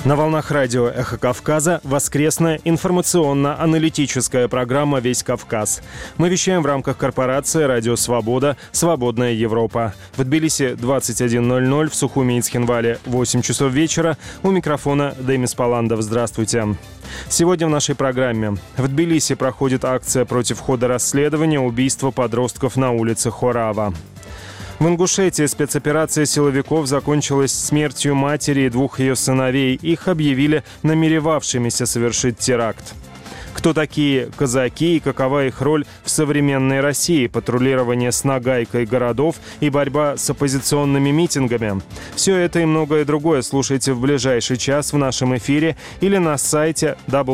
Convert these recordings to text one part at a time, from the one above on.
На волнах радио «Эхо Кавказа» воскресная информационно-аналитическая программа «Весь Кавказ». Мы вещаем в рамках корпорации «Радио Свобода. Свободная Европа». В Тбилиси 21:00, в Сухуми и Цхинвале 8 часов вечера. У микрофона Демис Паландов. Здравствуйте. Сегодня в нашей программе. В Тбилиси проходит акция против хода расследования убийства подростков на улице Хорава. В Ингушетии спецоперация силовиков закончилась смертью матери и двух ее сыновей. Их объявили намеревавшимися совершить теракт. Кто такие казаки и какова их роль в современной России? Патрулирование с нагайкой городов и борьба с оппозиционными митингами. Все это и многое другое слушайте в ближайший час в нашем эфире или на сайте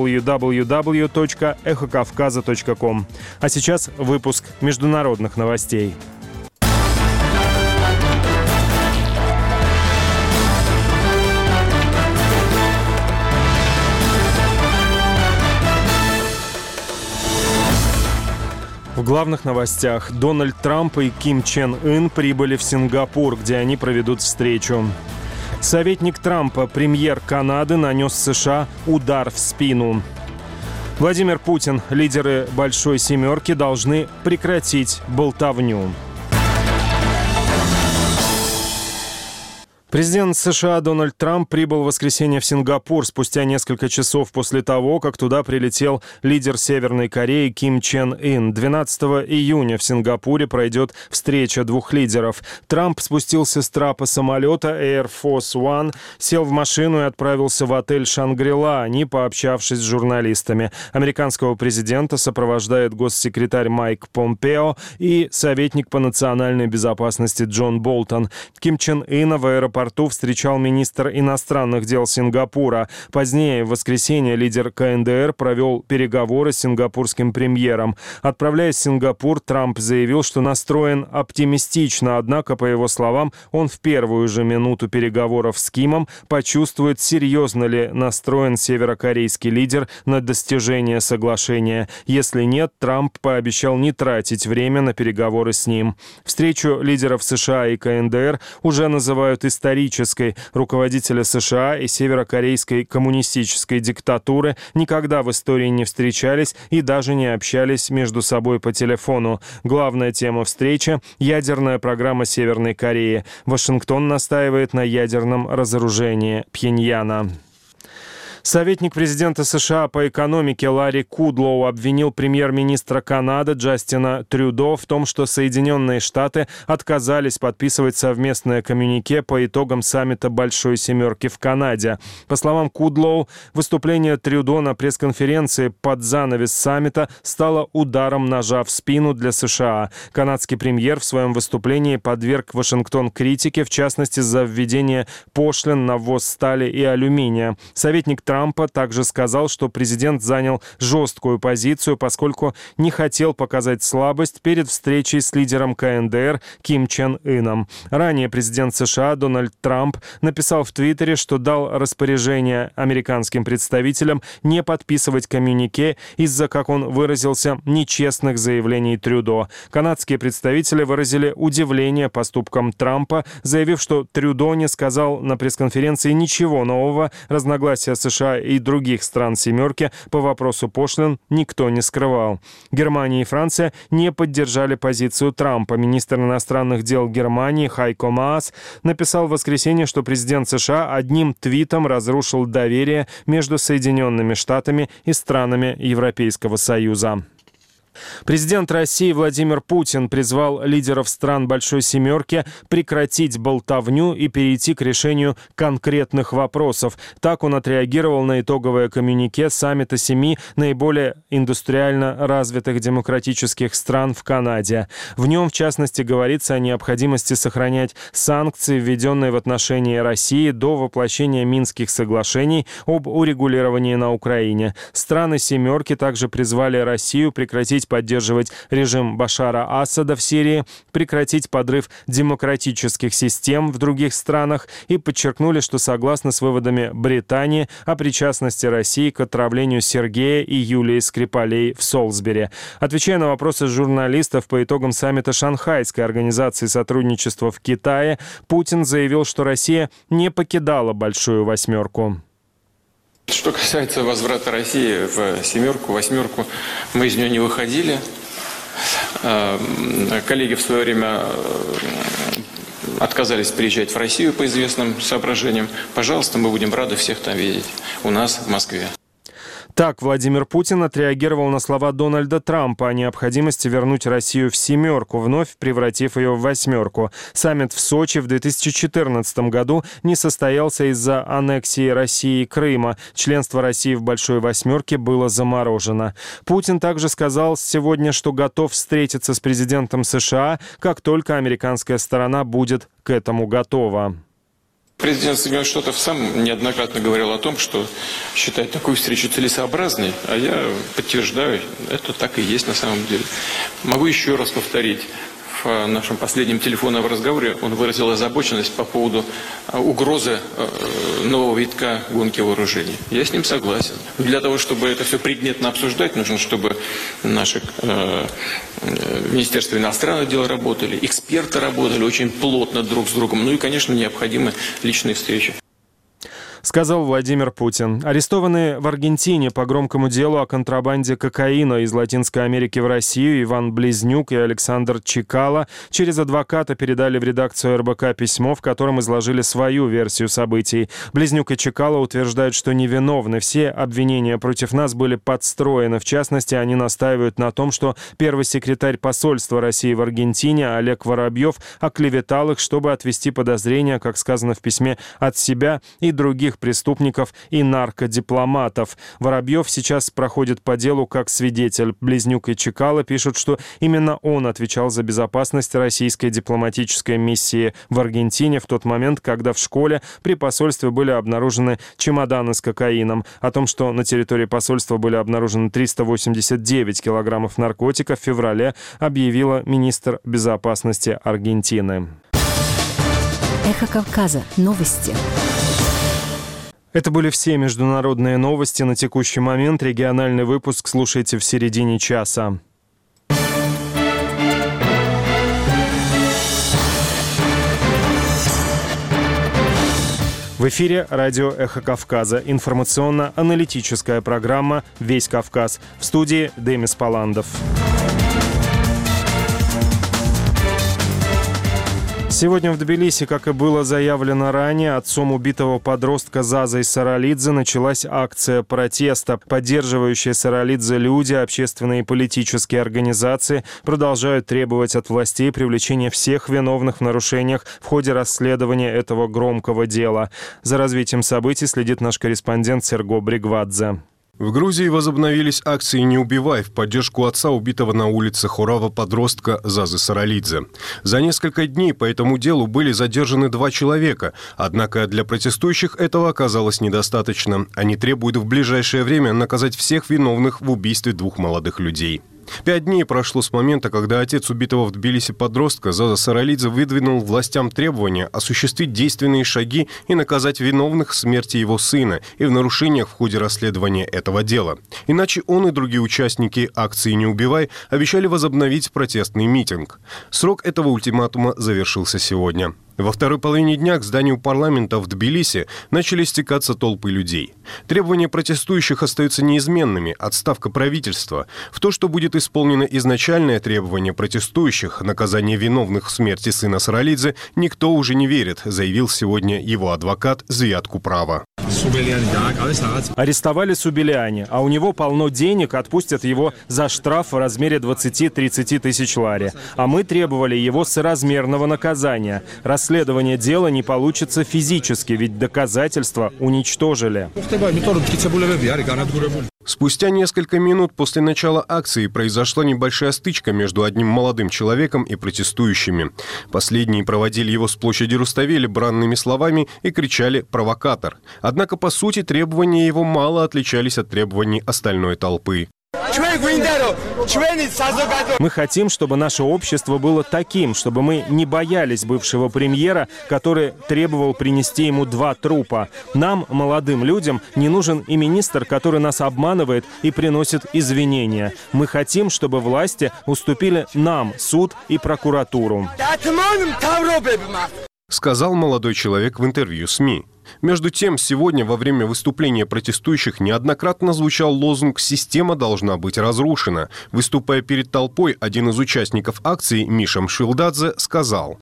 www.эхокавказа.ком. А сейчас выпуск международных новостей. В главных новостях. Дональд Трамп и Ким Чен Ын прибыли в Сингапур, где они проведут встречу. Советник Трампа, премьер Канады, нанес США удар в спину. Владимир Путин, лидеры «Большой семерки» должны прекратить болтовню. Президент США Дональд Трамп прибыл в воскресенье в Сингапур спустя несколько часов после того, как туда прилетел лидер Северной Кореи Ким Чен Ын. 12 июня в Сингапуре пройдет встреча двух лидеров. Трамп спустился с трапа самолета Air Force One, сел в машину и отправился в отель «Шангри-Ла», не пообщавшись с журналистами. Американского президента сопровождает госсекретарь Майк Помпео и советник по национальной безопасности Джон Болтон. Ким Чен Ына в аэропорту встречал министр иностранных дел Сингапура. Позднее, в воскресенье, лидер КНДР провел переговоры с сингапурским премьером. Отправляясь в Сингапур, Трамп заявил, что настроен оптимистично, однако, по его словам, он в первую же минуту переговоров с Кимом почувствует, серьезно ли настроен северокорейский лидер на достижение соглашения. Если нет, Трамп пообещал не тратить время на переговоры с ним. Встречу лидеров США и КНДР уже называют исторической. Руководители США и северокорейской коммунистической диктатуры никогда в истории не встречались и даже не общались между собой по телефону. Главная тема встречи – ядерная программа Северной Кореи. Вашингтон настаивает на ядерном разоружении Пхеньяна. Советник президента США по экономике Ларри Кудлоу обвинил премьер-министра Канады Джастина Трюдо в том, что Соединенные Штаты отказались подписывать совместное коммюнике по итогам саммита «Большой семерки» в Канаде. По словам Кудлоу, выступление Трюдо на пресс-конференции под занавес саммита стало ударом ножа в спину для США. Канадский премьер в своем выступлении подверг Вашингтон критике, в частности, за введение пошлин на ввоз стали и алюминия. Советник Трампа также сказал, что президент занял жесткую позицию, поскольку не хотел показать слабость перед встречей с лидером КНДР Ким Чен Ыном. Ранее президент США Дональд Трамп написал в Твиттере, что дал распоряжение американским представителям не подписывать коммюнике из-за, как он выразился, нечестных заявлений Трюдо. Канадские представители выразили удивление поступкам Трампа, заявив, что Трюдо не сказал на пресс-конференции ничего нового. Разногласия США и других стран «семерки» по вопросу пошлин никто не скрывал. Германия и Франция не поддержали позицию Трампа. Министр иностранных дел Германии Хайко Маас написал в воскресенье, что президент США одним твитом разрушил доверие между Соединенными Штатами и странами Европейского Союза. Президент России Владимир Путин призвал лидеров стран «Большой семерки» прекратить болтовню и перейти к решению конкретных вопросов. Так он отреагировал на итоговое коммюнике саммита 7 наиболее индустриально развитых демократических стран в Канаде. В нем, в частности, говорится о необходимости сохранять санкции, введенные в отношении России до воплощения Минских соглашений об урегулировании на Украине. Страны «семерки» также призвали Россию прекратить поддерживать режим Башара Асада в Сирии, прекратить подрыв демократических систем в других странах и подчеркнули, что согласны с выводами Британии о причастности России к отравлению Сергея и Юлии Скрипалей в Солсбери. Отвечая на вопросы журналистов по итогам саммита Шанхайской организации сотрудничества в Китае, Путин заявил, что Россия не покидала Большую восьмерку. Что касается возврата России в семерку, восьмерку, мы из нее не выходили. Коллеги в свое время отказались приезжать в Россию по известным соображениям. Пожалуйста, мы будем рады всех там видеть у нас в Москве. Так Владимир Путин отреагировал на слова Дональда Трампа о необходимости вернуть Россию в семерку, вновь превратив ее в восьмерку. Саммит в Сочи в 2014 году не состоялся из-за аннексии России Крыма. Членство России в Большой восьмерке было заморожено. Путин также сказал сегодня, что готов встретиться с президентом США, как только американская сторона будет к этому готова. Президент Соединенных Штатов сам неоднократно говорил о том, что считает такую встречу целесообразной, а я подтверждаю, это так и есть на самом деле. Могу еще раз повторить. В нашем последнем телефонном разговоре он выразил озабоченность по поводу угрозы нового витка гонки вооружений. Я с ним согласен. Но для того, чтобы это все предметно обсуждать, нужно, чтобы наши Министерство иностранных дел работали, эксперты работали очень плотно друг с другом. Ну и, конечно, необходимы личные встречи. Сказал Владимир Путин. Арестованные в Аргентине по громкому делу о контрабанде кокаина из Латинской Америки в Россию Иван Близнюк и Александр Чикало через адвоката передали в редакцию РБК письмо, в котором изложили свою версию событий. Близнюк и Чикало утверждают, что невиновны. Все обвинения против нас были подстроены. В частности, они настаивают на том, что первый секретарь посольства России в Аргентине Олег Воробьев оклеветал их, чтобы отвести подозрения, как сказано в письме, от себя и других преступников и наркодипломатов. Воробьев сейчас проходит по делу как свидетель. Близнюк и Чикало пишут, что именно он отвечал за безопасность российской дипломатической миссии в Аргентине в тот момент, когда в школе при посольстве были обнаружены чемоданы с кокаином. О том, что на территории посольства были обнаружены 389 килограммов наркотиков, в феврале объявила министр безопасности Аргентины. Эхо Кавказа. Новости. Это были все международные новости на текущий момент. Региональный выпуск слушайте в середине часа. В эфире радио «Эхо Кавказа». Информационно-аналитическая программа «Весь Кавказ». В студии Демис Паландов. Сегодня в Тбилиси, как и было заявлено ранее, отцом убитого подростка Зазой Саралидзе началась акция протеста. Поддерживающие Саралидзе люди, общественные и политические организации продолжают требовать от властей привлечения всех виновных в нарушениях в ходе расследования этого громкого дела. За развитием событий следит наш корреспондент Серго Бригвадзе. В Грузии возобновились акции «Не убивай» в поддержку отца убитого на улице Хорава подростка Зазы Саралидзе. За несколько дней по этому делу были задержаны 2 человека, однако для протестующих этого оказалось недостаточно. Они требуют в ближайшее время наказать всех виновных в убийстве 2 молодых людей. 5 дней прошло с момента, когда отец убитого в Тбилиси подростка Заза Саралидзе выдвинул властям требования осуществить действенные шаги и наказать виновных в смерти его сына и в нарушениях в ходе расследования этого дела. Иначе он и другие участники акции «Не убивай» обещали возобновить протестный митинг. Срок этого ультиматума завершился сегодня. Во второй половине дня к зданию парламента в Тбилиси начали стекаться толпы людей. Требования протестующих остаются неизменными – отставка правительства. В то, что будет исполнено изначальное требование протестующих – наказание виновных в смерти сына Саралидзе, никто уже не верит, заявил сегодня его адвокат Звиат Куправа. Арестовали Субилиани, а у него полно денег, отпустят его за штраф в размере 20-30 тысяч лари. А мы требовали его соразмерного наказания. Расследование дела не получится физически, ведь доказательства уничтожили. Спустя несколько минут после начала акции произошла небольшая стычка между одним молодым человеком и протестующими. Последние проводили его с площади Руставели бранными словами и кричали «провокатор». Однако, по сути, требования его мало отличались от требований остальной толпы. Мы хотим, чтобы наше общество было таким, чтобы мы не боялись бывшего премьера, который требовал принести ему 2 трупа. Нам, молодым людям, не нужен и министр, который нас обманывает и приносит извинения. Мы хотим, чтобы власти уступили нам суд и прокуратуру. Сказал молодой человек в интервью СМИ. Между тем, сегодня во время выступления протестующих неоднократно звучал лозунг «Система должна быть разрушена». Выступая перед толпой, один из участников акции, Миша Мшилдадзе, сказал: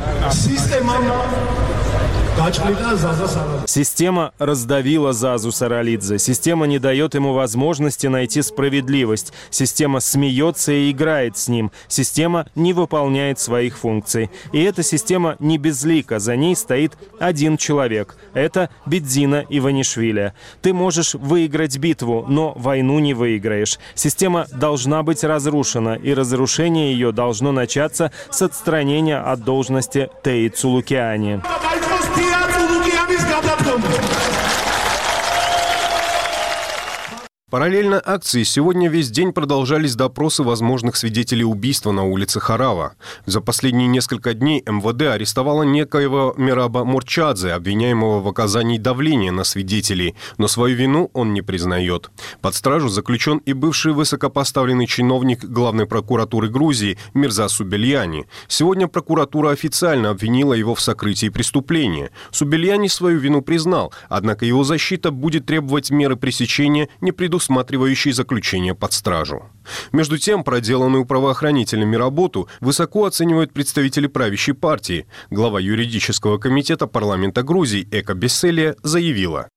Система раздавила Зазу Саралидзе. Система не дает ему возможности найти справедливость. Система смеется и играет с ним. Система не выполняет своих функций. И эта система не безлика. За ней стоит один человек. Это Бидзина Иванишвили. Ты можешь выиграть битву, но войну не выиграешь. Система должна быть разрушена, и разрушение ее должно начаться с отстранения от должности Теи Цулукиани. Параллельно акции сегодня весь день продолжались допросы возможных свидетелей убийства на улице Хорава. За последние несколько дней МВД арестовало некоего Мираба Мурчадзе, обвиняемого в оказании давления на свидетелей, но свою вину он не признает. Под стражу заключен и бывший высокопоставленный чиновник главной прокуратуры Грузии Мирза Субельяни. Сегодня прокуратура официально обвинила его в сокрытии преступления. Субельяни свою вину признал, однако его защита будет требовать меры пресечения, не предусматривающие заключение под стражу. Между тем, проделанную правоохранителями работу высоко оценивают представители правящей партии. Глава юридического комитета парламента Грузии Эка Бесселия заявила: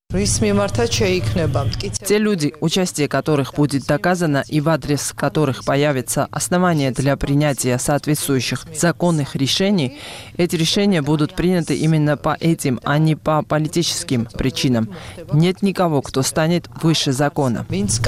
те люди, участие которых будет доказано и в адрес которых появится основание для принятия соответствующих законных решений, эти решения будут приняты именно по этим, а не по политическим причинам. Нет никого, кто станет выше закона.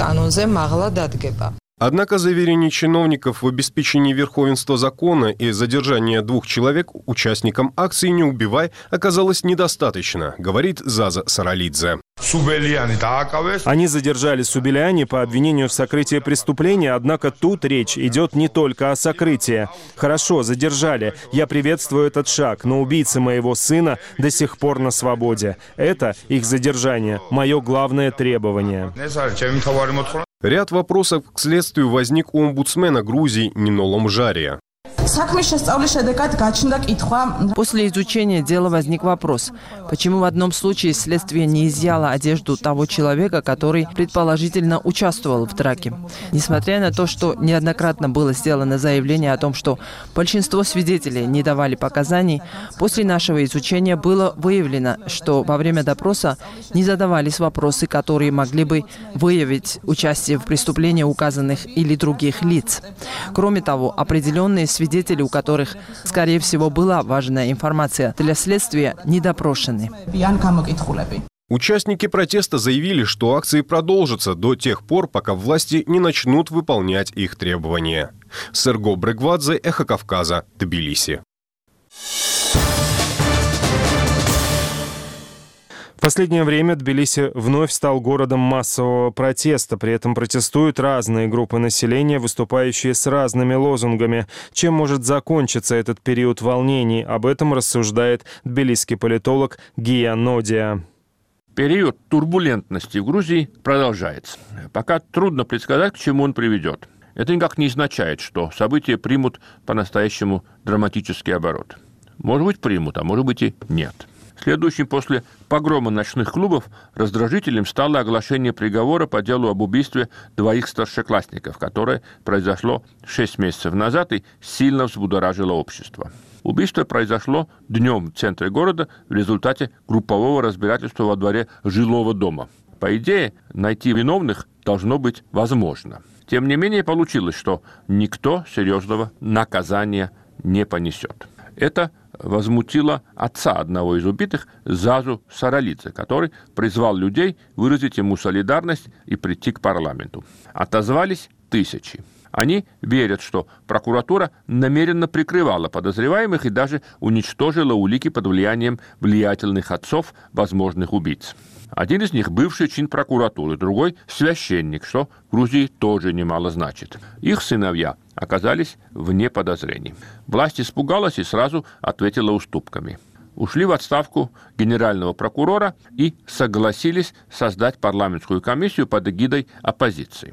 Однако заверений чиновников в обеспечении верховенства закона и задержания 2 человек участникам акции «Не убивай» оказалось недостаточно, говорит Заза Саралидзе. Они задержали Субельяни по обвинению в сокрытии преступления, однако тут речь идет не только о сокрытии. Хорошо, задержали. Я приветствую этот шаг, но убийцы моего сына до сих пор на свободе. Это их задержание, мое главное требование. Ряд вопросов к следствию возник у омбудсмена Грузии Нино Ломжария. После изучения дела возник вопрос, почему в одном случае следствие не изъяло одежду того человека, который предположительно участвовал в драке. Несмотря на то, что неоднократно было сделано заявление о том, что большинство свидетелей не давали показаний, после нашего изучения было выявлено, что во время допроса не задавались вопросы, которые могли бы выявить участие в преступлении указанных или других лиц. Кроме того, определенные свидетели, у которых, скорее всего, была важная информация для следствия, не допрошены. Участники протеста заявили, что акции продолжатся до тех пор, пока власти не начнут выполнять их требования. Серго Брегвадзе, Эхо Кавказа, Тбилиси. В последнее время Тбилиси вновь стал городом массового протеста. При этом протестуют разные группы населения, выступающие с разными лозунгами. Чем может закончиться этот период волнений? Об этом рассуждает тбилисский политолог Гия Нодия. Период турбулентности в Грузии продолжается. Пока трудно предсказать, к чему он приведет. Это никак не означает, что события примут по-настоящему драматический оборот. Может быть, примут, а может быть и нет. Следующим после погрома ночных клубов раздражителем стало оглашение приговора по делу об убийстве 2 старшеклассников, которое произошло 6 месяцев назад и сильно взбудоражило общество. Убийство произошло днем в центре города в результате группового разбирательства во дворе жилого дома. По идее, найти виновных должно быть возможно. Тем не менее, получилось, что никто серьезного наказания не понесет. Это возмутило отца одного из убитых, Зазу Саралидзе, который призвал людей выразить ему солидарность и прийти к парламенту. Отозвались тысячи. Они верят, что прокуратура намеренно прикрывала подозреваемых и даже уничтожила улики под влиянием влиятельных отцов возможных убийц. Один из них – бывший чин прокуратуры, другой – священник, что в Грузии тоже немало значит. Их сыновья оказались вне подозрений. Власть испугалась и сразу ответила уступками. Ушли в отставку генерального прокурора и согласились создать парламентскую комиссию под эгидой оппозиции.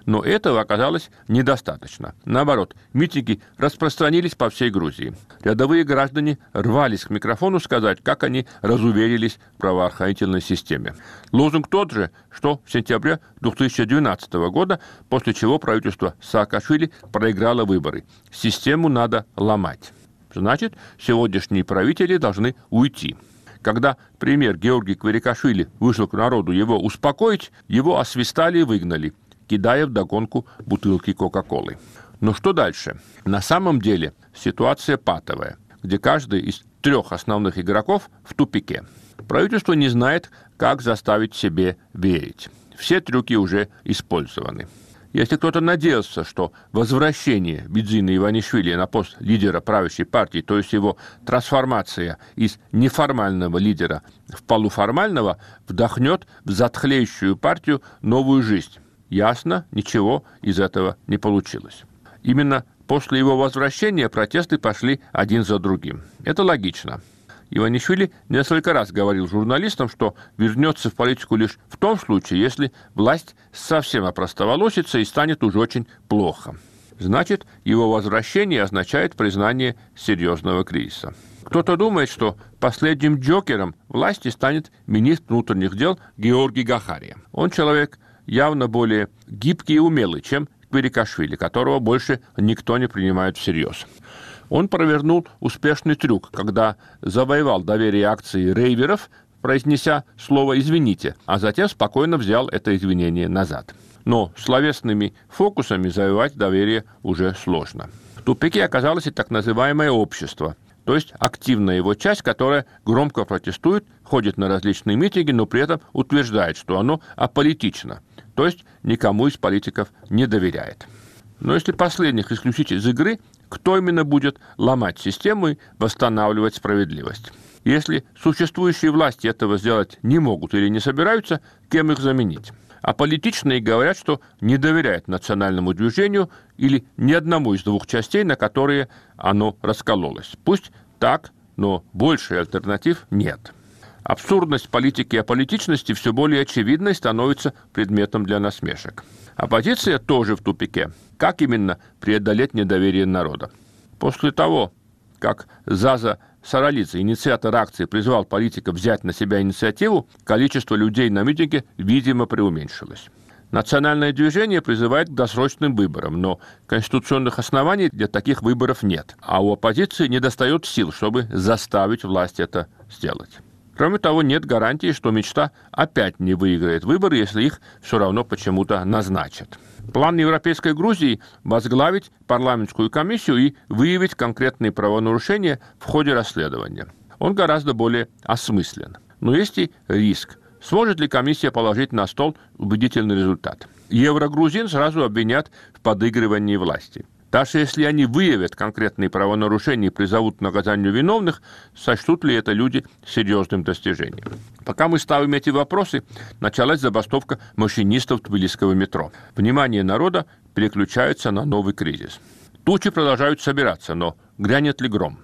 Но этого оказалось недостаточно. Наоборот, митинги распространились по всей Грузии. Рядовые граждане рвались к микрофону сказать, как они разуверились в правоохранительной системе. Лозунг тот же, что в сентябре 2012 года, после чего правительство Саакашвили проиграло выборы. Систему надо ломать. Значит, сегодняшние правители должны уйти. Когда премьер Георгий Кверикашвили вышел к народу его успокоить, его освистали и выгнали, кидая вдогонку бутылки Кока-Колы. Но что дальше? На самом деле ситуация патовая, где каждый из 3 основных игроков в тупике. Правительство не знает, как заставить себе верить. Все трюки уже использованы. Если кто-то надеялся, что возвращение Бидзина Иванишвили на пост лидера правящей партии, то есть его трансформация из неформального лидера в полуформального, вдохнет в затхлеющую партию новую жизнь, ясно, ничего из этого не получилось. Именно после его возвращения протесты пошли один за другим. Это логично. Иванишвили несколько раз говорил журналистам, что вернется в политику лишь в том случае, если власть совсем опростоволосится и станет уже очень плохо. Значит, его возвращение означает признание серьезного кризиса. Кто-то думает, что последним джокером власти станет министр внутренних дел Георгий Гахария. Он человек явно более гибкий и умелый, чем Кверикашвили, которого больше никто не принимает всерьез. Он провернул успешный трюк, когда завоевал доверие акции рейверов, произнеся слово «извините», а затем спокойно взял это извинение назад. Но словесными фокусами завоевать доверие уже сложно. В тупике оказалось и так называемое общество, то есть активная его часть, которая громко протестует, ходит на различные митинги, но при этом утверждает, что оно аполитично, то есть никому из политиков не доверяет. Но если последних исключить из игры, кто именно будет ломать систему и восстанавливать справедливость? Если существующие власти этого сделать не могут или не собираются, кем их заменить? А политичные говорят, что не доверяют национальному движению или ни одному из 2 частей, на которые оно раскололось. Пусть так, но больше альтернатив нет. Абсурдность политики и аполитичности все более очевидной становится предметом для насмешек. Оппозиция тоже в тупике. Как именно преодолеть недоверие народа? После того, как Заза Саралидзе, инициатор акции, призвал политиков взять на себя инициативу, количество людей на митинге, видимо, преуменьшилось. Национальное движение призывает к досрочным выборам, но конституционных оснований для таких выборов нет, а у оппозиции недостает сил, чтобы заставить власть это сделать. Кроме того, нет гарантии, что мечта опять не выиграет выборы, если их все равно почему-то назначат. План Европейской Грузии – возглавить парламентскую комиссию и выявить конкретные правонарушения в ходе расследования. Он гораздо более осмыслен. Но есть и риск. Сможет ли комиссия положить на стол убедительный результат? Еврогрузин сразу обвинят в подыгрывании власти. Даже если они выявят конкретные правонарушения и призовут к наказанию виновных, сочтут ли это люди серьезным достижением? Пока мы ставим эти вопросы, началась забастовка машинистов тбилисского метро. Внимание народа переключается на новый кризис. Тучи продолжают собираться, но грянет ли гром?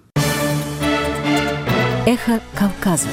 Эхо Кавказа.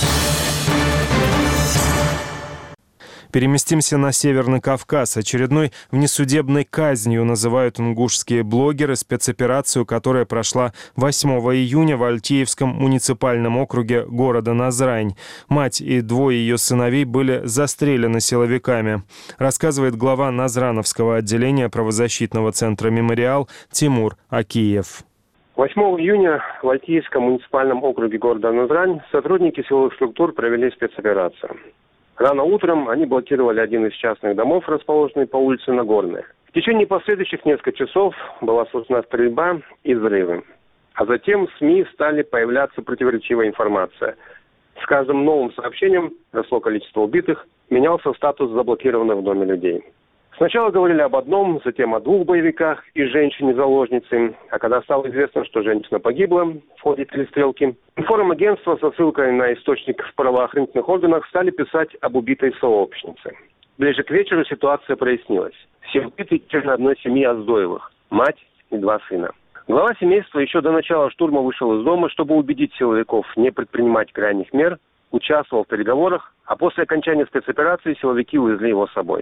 Переместимся на Северный Кавказ. Очередной внесудебной казнью называют ингушские блогеры спецоперацию, которая прошла 8 июня в Альтеевском муниципальном округе города Назрань. Мать и 2 ее сыновей были застрелены силовиками, рассказывает глава Назрановского отделения правозащитного центра «Мемориал» Тимур Акиев. 8 июня в Альтеевском муниципальном округе города Назрань сотрудники силовых структур провели спецоперацию. Рано утром они блокировали один из частных домов, расположенный по улице Нагорная. В течение последующих нескольких часов была слышна стрельба и взрывы. А затем в СМИ стали появляться противоречивая информация. С каждым новым сообщением росло количество убитых, менялся статус заблокированных в доме людей. Сначала говорили об одном, затем о 2 боевиках и женщине-заложнице. А когда стало известно, что женщина погибла в ходе перестрелки, информагентства со ссылкой на источник в правоохранительных органах стали писать об убитой сообщнице. Ближе к вечеру ситуация прояснилась. Все убиты члены одной семьи Оздоевых – мать и 2 сына. Глава семейства еще до начала штурма вышел из дома, чтобы убедить силовиков не предпринимать крайних мер, участвовал в переговорах, а после окончания спецоперации силовики увезли его с собой.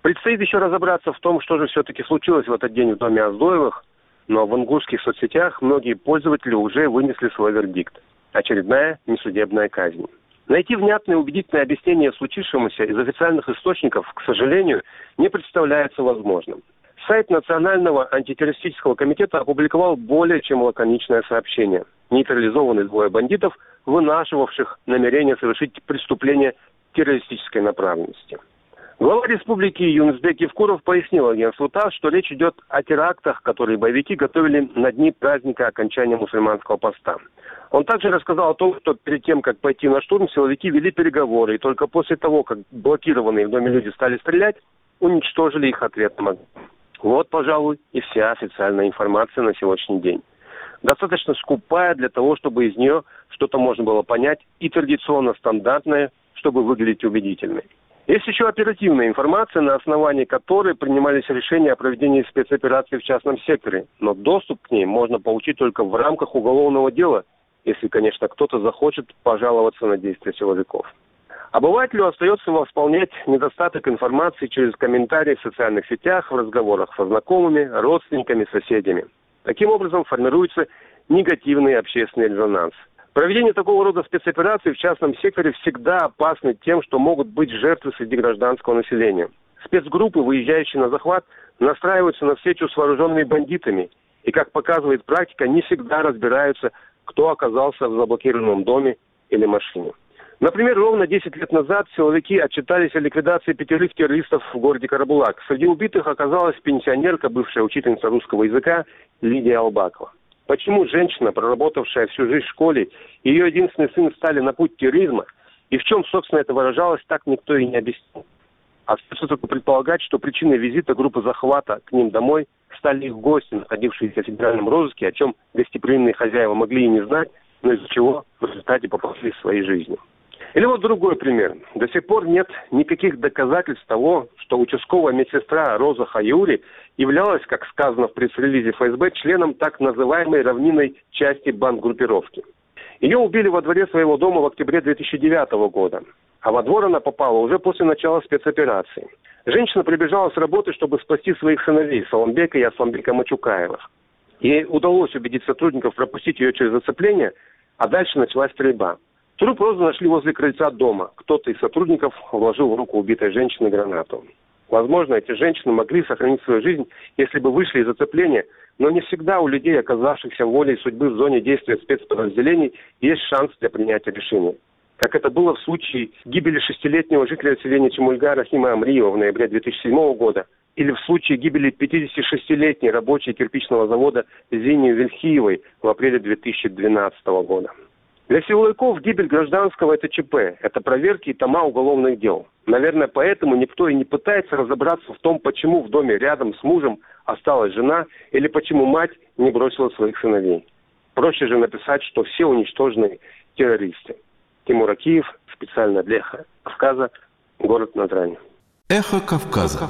Предстоит еще разобраться в том, что же все-таки случилось в этот день в доме Оздоевых, но в ингушских соцсетях многие пользователи уже вынесли свой вердикт. Очередная несудебная казнь. Найти внятное и убедительное объяснение случившемуся из официальных источников, к сожалению, не представляется возможным. Сайт Национального антитеррористического комитета опубликовал более чем лаконичное сообщение. Нейтрализованы двое бандитов, вынашивавших намерение совершить преступление террористической направленности. Глава республики Юнусбек Евкуров пояснил агентству ТАСС, что речь идет о терактах, которые боевики готовили на дни праздника окончания мусульманского поста. Он также рассказал о том, что перед тем, как пойти на штурм, силовики вели переговоры, и только после того, как блокированные в доме люди стали стрелять, уничтожили их ответным огнем. Вот, пожалуй, и вся официальная информация на сегодняшний день. Достаточно скупая для того, чтобы из нее что-то можно было понять, и традиционно стандартное, чтобы выглядеть убедительной. Есть еще оперативная информация, на основании которой принимались решения о проведении спецоперации в частном секторе, но доступ к ней можно получить только в рамках уголовного дела, если, конечно, кто-то захочет пожаловаться на действия силовиков. Обывателю остается восполнять недостаток информации через комментарии в социальных сетях, в разговорах со знакомыми, родственниками, соседями. Таким образом формируется негативный общественный резонанс. Проведение такого рода спецопераций в частном секторе всегда опасно тем, что могут быть жертвы среди гражданского населения. Спецгруппы, выезжающие на захват, настраиваются на встречу с вооруженными бандитами. И, как показывает практика, не всегда разбираются, кто оказался в заблокированном доме или машине. Например, ровно 10 лет назад силовики отчитались о ликвидации 5 террористов в городе Карабулак. Среди убитых оказалась пенсионерка, бывшая учительница русского языка Лидия Албакова. Почему женщина, проработавшая всю жизнь в школе, и ее единственный сын стали на путь терроризма, и в чем, собственно, это выражалось, так никто и не объяснил. Остается только предполагать, что причиной визита группы захвата к ним домой стали их гости, находившиеся в федеральном розыске, о чем гостеприимные хозяева могли и не знать, но из-за чего в результате попасли своей жизнью. Или вот другой пример. До сих пор нет никаких доказательств того, что участковая медсестра Роза Хаюри являлась, как сказано в пресс-релизе ФСБ, членом так называемой равнинной части бандгруппировки. Ее убили во дворе своего дома в октябре 2009 года, а во двор она попала уже после начала спецоперации. Женщина прибежала с работы, чтобы спасти своих сыновей Саламбека и Асламбека Мачукаевых. Ей удалось убедить сотрудников пропустить ее через зацепление, а дальше началась стрельба. Труп Розы нашли возле крыльца дома. Кто-то из сотрудников вложил в руку убитой женщины гранату. Возможно, эти женщины могли сохранить свою жизнь, если бы вышли из зацепления, но не всегда у людей, оказавшихся волей судьбы в зоне действия спецподразделений, есть шанс для принятия решения. Как это было в случае гибели 6-летнего жителя селения Чемульга Рахима Амриева в ноябре 2007 года, или в случае гибели 56-летней рабочей кирпичного завода Зини Вельхиевой в апреле 2012 года. Для силовиков гибель гражданского – это ЧП, это проверки и тома уголовных дел. Наверное, поэтому никто и не пытается разобраться в том, почему в доме рядом с мужем осталась жена или почему мать не бросила своих сыновей. Проще же написать, что все уничтожены террористы. Тимур Акиев, специально для «Эхо Кавказа», город Назрань. «Эхо Кавказа».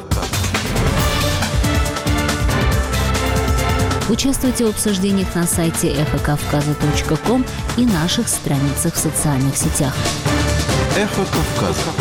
Участвуйте в обсуждениях на сайте эхокавказа.ком и наших страницах в социальных сетях. «Эхо Кавказа».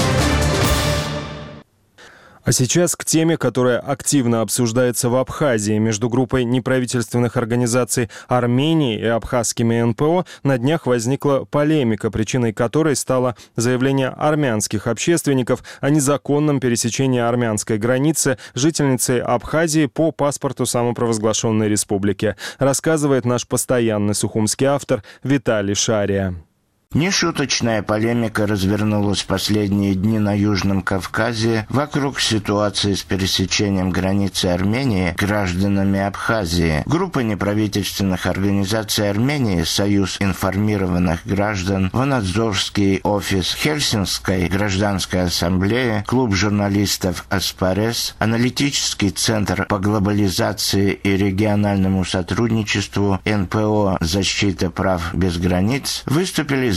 А сейчас к теме, которая активно обсуждается в Абхазии. Между группой неправительственных организаций Армении и абхазскими НПО на днях возникла полемика, причиной которой стало заявление армянских общественников о незаконном пересечении армянской границы жительницей Абхазии по паспорту самопровозглашенной республики. Рассказывает наш постоянный сухумский автор Виталий Шария. Нешуточная полемика развернулась в последние дни на Южном Кавказе вокруг ситуации с пересечением границы Армении гражданами Абхазии. Группа неправительственных организаций Армении, Союз информированных граждан, Ванадзорский офис Хельсинской гражданской ассамблеи, клуб журналистов «Аспарес», аналитический центр по глобализации и региональному сотрудничеству НПО «Защита прав без границ» выступили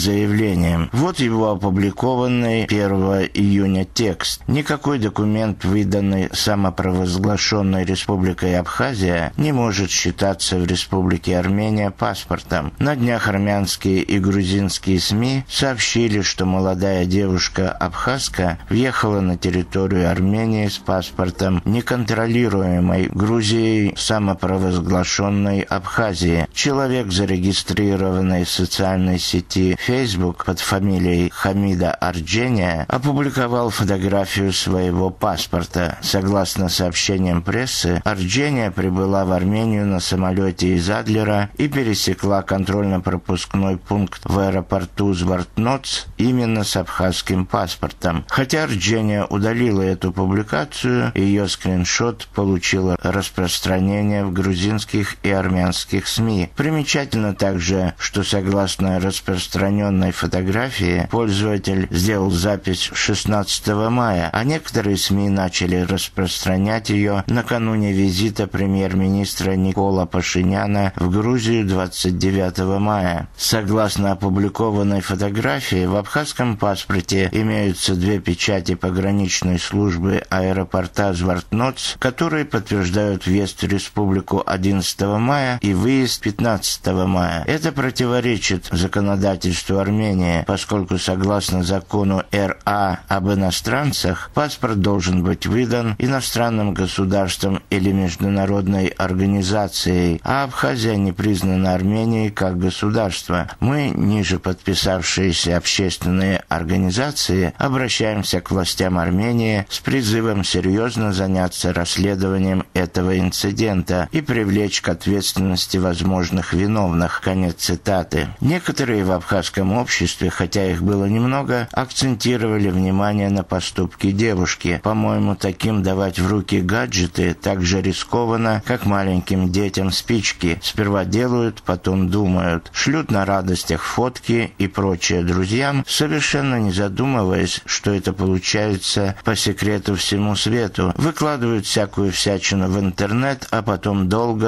заявлениям. Вот его опубликованный 1 июня текст. Никакой документ, выданный самопровозглашенной Республикой Абхазия, не может считаться в Республике Армения паспортом. На днях армянские и грузинские СМИ сообщили, что молодая девушка-абхазка въехала на территорию Армении с паспортом неконтролируемой Грузией самопровозглашенной Абхазии. Человек, зарегистрированный в социальной сети Facebook под фамилией Хамида Арджения, опубликовал фотографию своего паспорта. Согласно сообщениям прессы, Арджения прибыла в Армению на самолете из Адлера и пересекла контрольно-пропускной пункт в аэропорту Звартноц именно с абхазским паспортом. Хотя Арджения удалила эту публикацию, ее скриншот получил распространение в грузинских и армянских СМИ. Примечательно также, что согласно распространенной фотографии, пользователь сделал запись 16 мая, а некоторые СМИ начали распространять ее накануне визита премьер-министра Никола Пашиняна в Грузию 29 мая. Согласно опубликованной фотографии, в абхазском паспорте имеются две печати пограничной службы аэропорта Звартноц, которые подтверждают въезд в республику 11 мая и выезд 15 мая. Это противоречит законодательству Армении, поскольку согласно закону РА об иностранцах, паспорт должен быть выдан иностранным государством или международной организацией, а Абхазия не признана Арменией как государство. Мы, ниже подписавшиеся общественные организации, обращаемся к властям Армении с призывом серьезно заняться расследованием этого инцидента и привлечь к ответственности возможных виновных. Конец цитаты. Некоторые в абхазском обществе, хотя их было немного, акцентировали внимание на поступки девушки. По-моему, таким давать в руки гаджеты так же рискованно, как маленьким детям спички. Сперва делают, потом думают. Шлют на радостях фотки и прочее друзьям, совершенно не задумываясь, что это получается по секрету всему свету. Выкладывают всякую всячину в интернет, а потом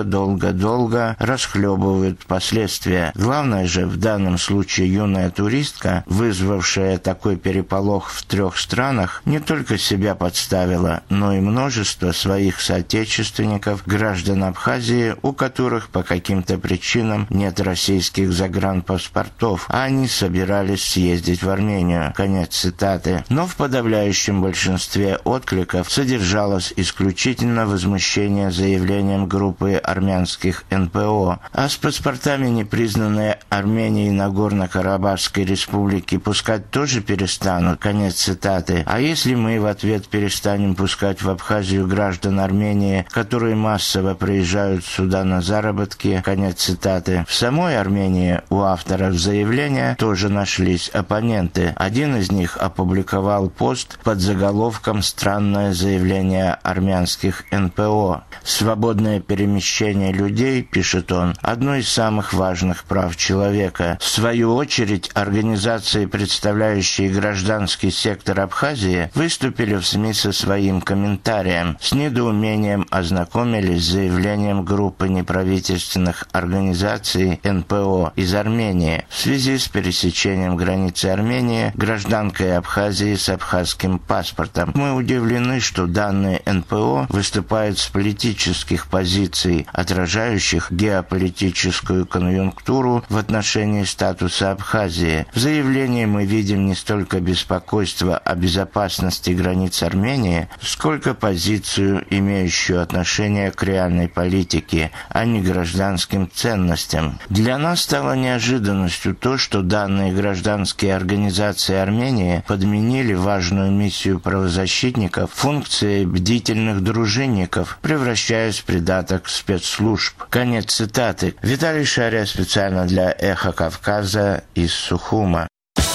долго расхлебывают последствия. Главное же, в данном случае юная туристка, вызвавшая такой переполох в 3 странах, не только себя подставила, но и множество своих соотечественников, граждан Абхазии, у которых по каким-то причинам нет российских загранпаспортов, а они собирались съездить в Армению. Конец цитаты. Но в подавляющем большинстве откликов содержалось исключительно возмущение заявлением группы армянских НПО. А с паспортами непризнанной Арменией Нагорно-Карабахской республики пускать тоже перестанут. Конец цитаты. А если мы в ответ перестанем пускать в Абхазию граждан Армении, которые массово приезжают сюда на заработки? Конец цитаты. В самой Армении у авторов заявления тоже нашлись оппоненты. Один из них опубликовал пост под заголовком «Странное заявление армянских НПО». «Свободное перемещение людей, — пишет он, — одно из самых важных прав человека. В свою очередь, организации, представляющие гражданский сектор Абхазии, выступили в СМИ со своим комментарием. С недоумением ознакомились с заявлением группы неправительственных организаций НПО из Армении в связи с пересечением границы Армении гражданкой Абхазии с абхазским паспортом. Мы удивлены, что данные НПО выступают с политических позиций, отражающих геополитическую конъюнктуру в отношении статуса Абхазии. В заявлении мы видим не столько беспокойство о безопасности границ Армении, сколько позицию, имеющую отношение к реальной политике, а не гражданским ценностям. Для нас стало неожиданностью то, что данные гражданские организации Армении подменили важную миссию правозащитников функцией бдительных дружинников, превращаясь в придаток спецслужб. Конец цитаты. Виталий Шария специально для «Эхо Кавказа» из Сухума.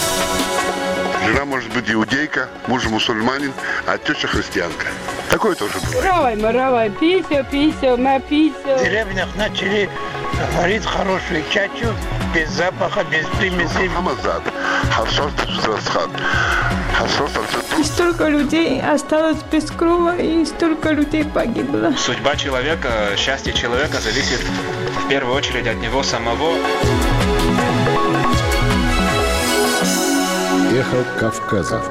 Жена может быть иудейка, муж мусульманин, а теща христианка. Такое тоже бывает. Равай, писю, на писю. В деревнях начали варить хорошую чачу, без запаха, без примесей. И столько людей осталось без крова, и столько людей погибло. Судьба человека, счастье человека зависит в первую очередь от него самого. Эхо Кавказа.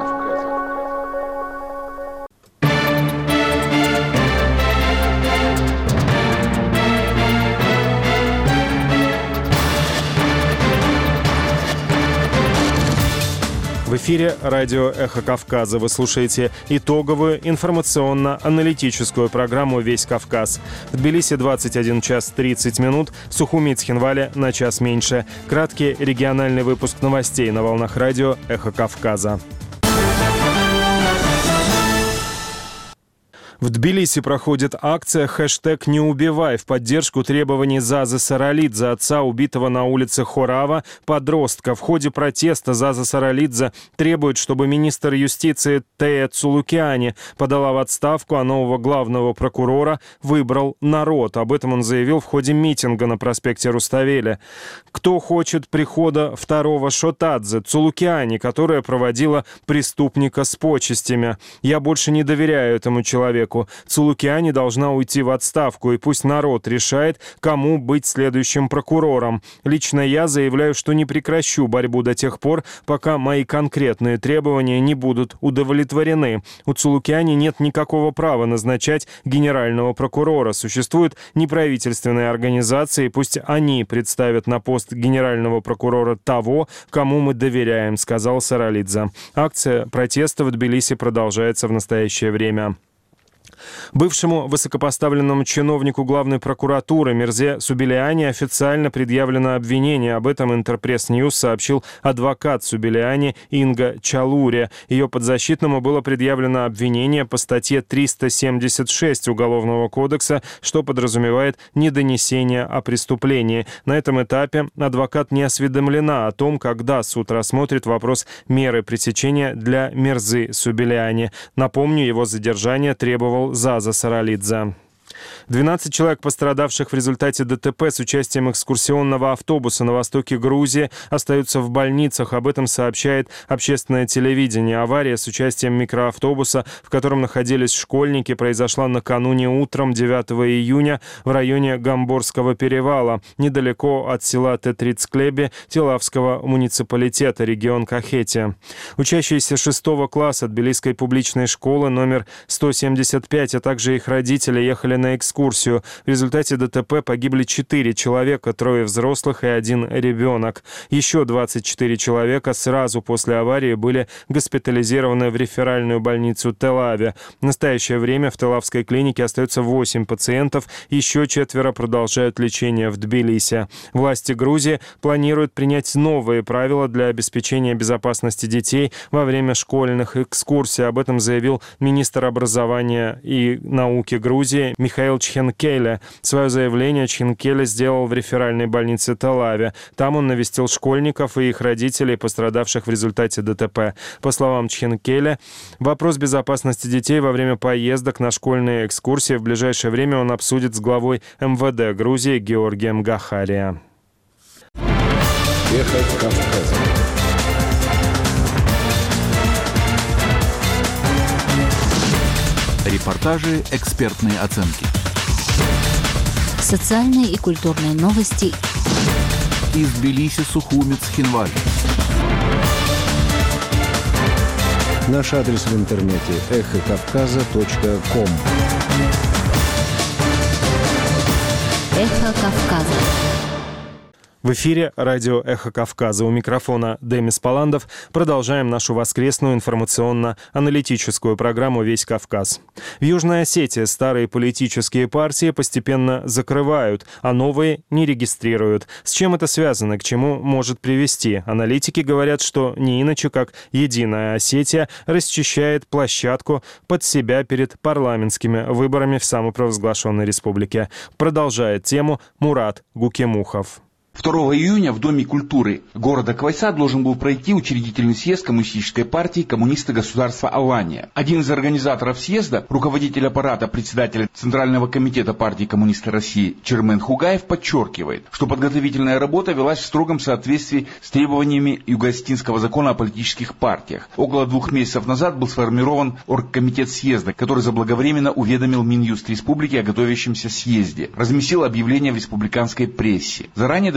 В эфире радио «Эхо Кавказа». Вы слушаете итоговую информационно-аналитическую программу «Весь Кавказ». В Тбилиси 21 час 30 минут, в Сухуми и Цхинвале на час меньше. Краткий региональный выпуск новостей на волнах радио «Эхо Кавказа». В Тбилиси проходит акция хэштег «Не убивай» в поддержку требований Зазы Саралидзе, отца убитого на улице Хорава подростка. В ходе протеста Заза Саралидзе требует, чтобы министр юстиции Тея Цулукиани подала в отставку, а нового главного прокурора выбрал народ. Об этом он заявил в ходе митинга на проспекте Руставели. Кто хочет прихода второго Шотадзе, Цулукиани, которая проводила преступника с почестями? Я больше не доверяю этому человеку. Цулукиани должна уйти в отставку, и пусть народ решает, кому быть следующим прокурором. Лично я заявляю, что не прекращу борьбу до тех пор, пока мои конкретные требования не будут удовлетворены. У Цулукиани нет никакого права назначать генерального прокурора. Существуют неправительственные организации, пусть они представят на пост генерального прокурора того, кому мы доверяем, сказал Саралидзе. Акция протеста в Тбилиси продолжается в настоящее время. Бывшему высокопоставленному чиновнику главной прокуратуры Мирзе Субилиани официально предъявлено обвинение. Об этом Интерпресс-Ньюс сообщил адвокат Субилиани Инга Чалури. Ее подзащитному было предъявлено обвинение по статье 376 Уголовного кодекса, что подразумевает недонесение о преступлении. На этом этапе адвокат не осведомлена о том, когда суд рассмотрит вопрос меры пресечения для Мирзы Субилиани. Напомню, его задержание требовал Заза Саралидзе. 12 человек, пострадавших в результате ДТП с участием экскурсионного автобуса на востоке Грузии, остаются в больницах. Об этом сообщает общественное телевидение. Авария с участием микроавтобуса, в котором находились школьники, произошла накануне утром 9 июня в районе Гамборского перевала, недалеко от села Тетрицклеби Тилавского муниципалитета, регион Кахетия. Учащиеся 6 класса Тбилисской публичной школы номер 175, а также их родители ехали на экскурсию. В результате ДТП погибли 4 человека, 3 взрослых и 1 ребенок. Еще 24 человека сразу после аварии были госпитализированы в реферальную больницу Тел-Аве. В настоящее время в Телавской клинике остается 8 пациентов, еще 4 продолжают лечение в Тбилиси. Власти Грузии планируют принять новые правила для обеспечения безопасности детей во время школьных экскурсий. Об этом заявил министр образования и науки Грузии Михаил Чхенкеле. Свое заявление Чхенкеле сделал в реферальной больнице Тел-Аве. Там он навестил школьников и их родителей, пострадавших в результате ДТП. По словам Чхенкеле, вопрос безопасности детей во время поездок на школьные экскурсии в ближайшее время он обсудит с главой МВД Грузии Георгием Гахария. Эхо Кавказа. Репортажи, экспертные оценки. Социальные и культурные новости. Из Тбилиси, Сухуми, Цхинвали. Наш адрес в интернете эхокавказа.ком. Эхо Кавказа. В эфире радио «Эхо Кавказа». У микрофона Демис Паландов. Продолжаем нашу воскресную информационно-аналитическую программу «Весь Кавказ». В Южной Осетии старые политические партии постепенно закрывают, а новые не регистрируют. С чем это связано, к чему может привести? Аналитики говорят, что не иначе, как Единая Осетия расчищает площадку под себя перед парламентскими выборами в самопровозглашенной республике. Продолжает тему Мурат Гукемухов. 2 июня в Доме культуры города Квайса должен был пройти учредительный съезд Коммунистической партии «Коммунисты государства Алания». Один из организаторов съезда, руководитель аппарата председателя Центрального комитета партии «Коммунисты России» Чермен Хугаев подчеркивает, что подготовительная работа велась в строгом соответствии с требованиями Юго-Осетинского закона о политических партиях. Около 2 месяцев назад был сформирован оргкомитет съезда, который заблаговременно уведомил Минюст республики о готовящемся съезде, разместил объявление в республиканской прессе. Заранее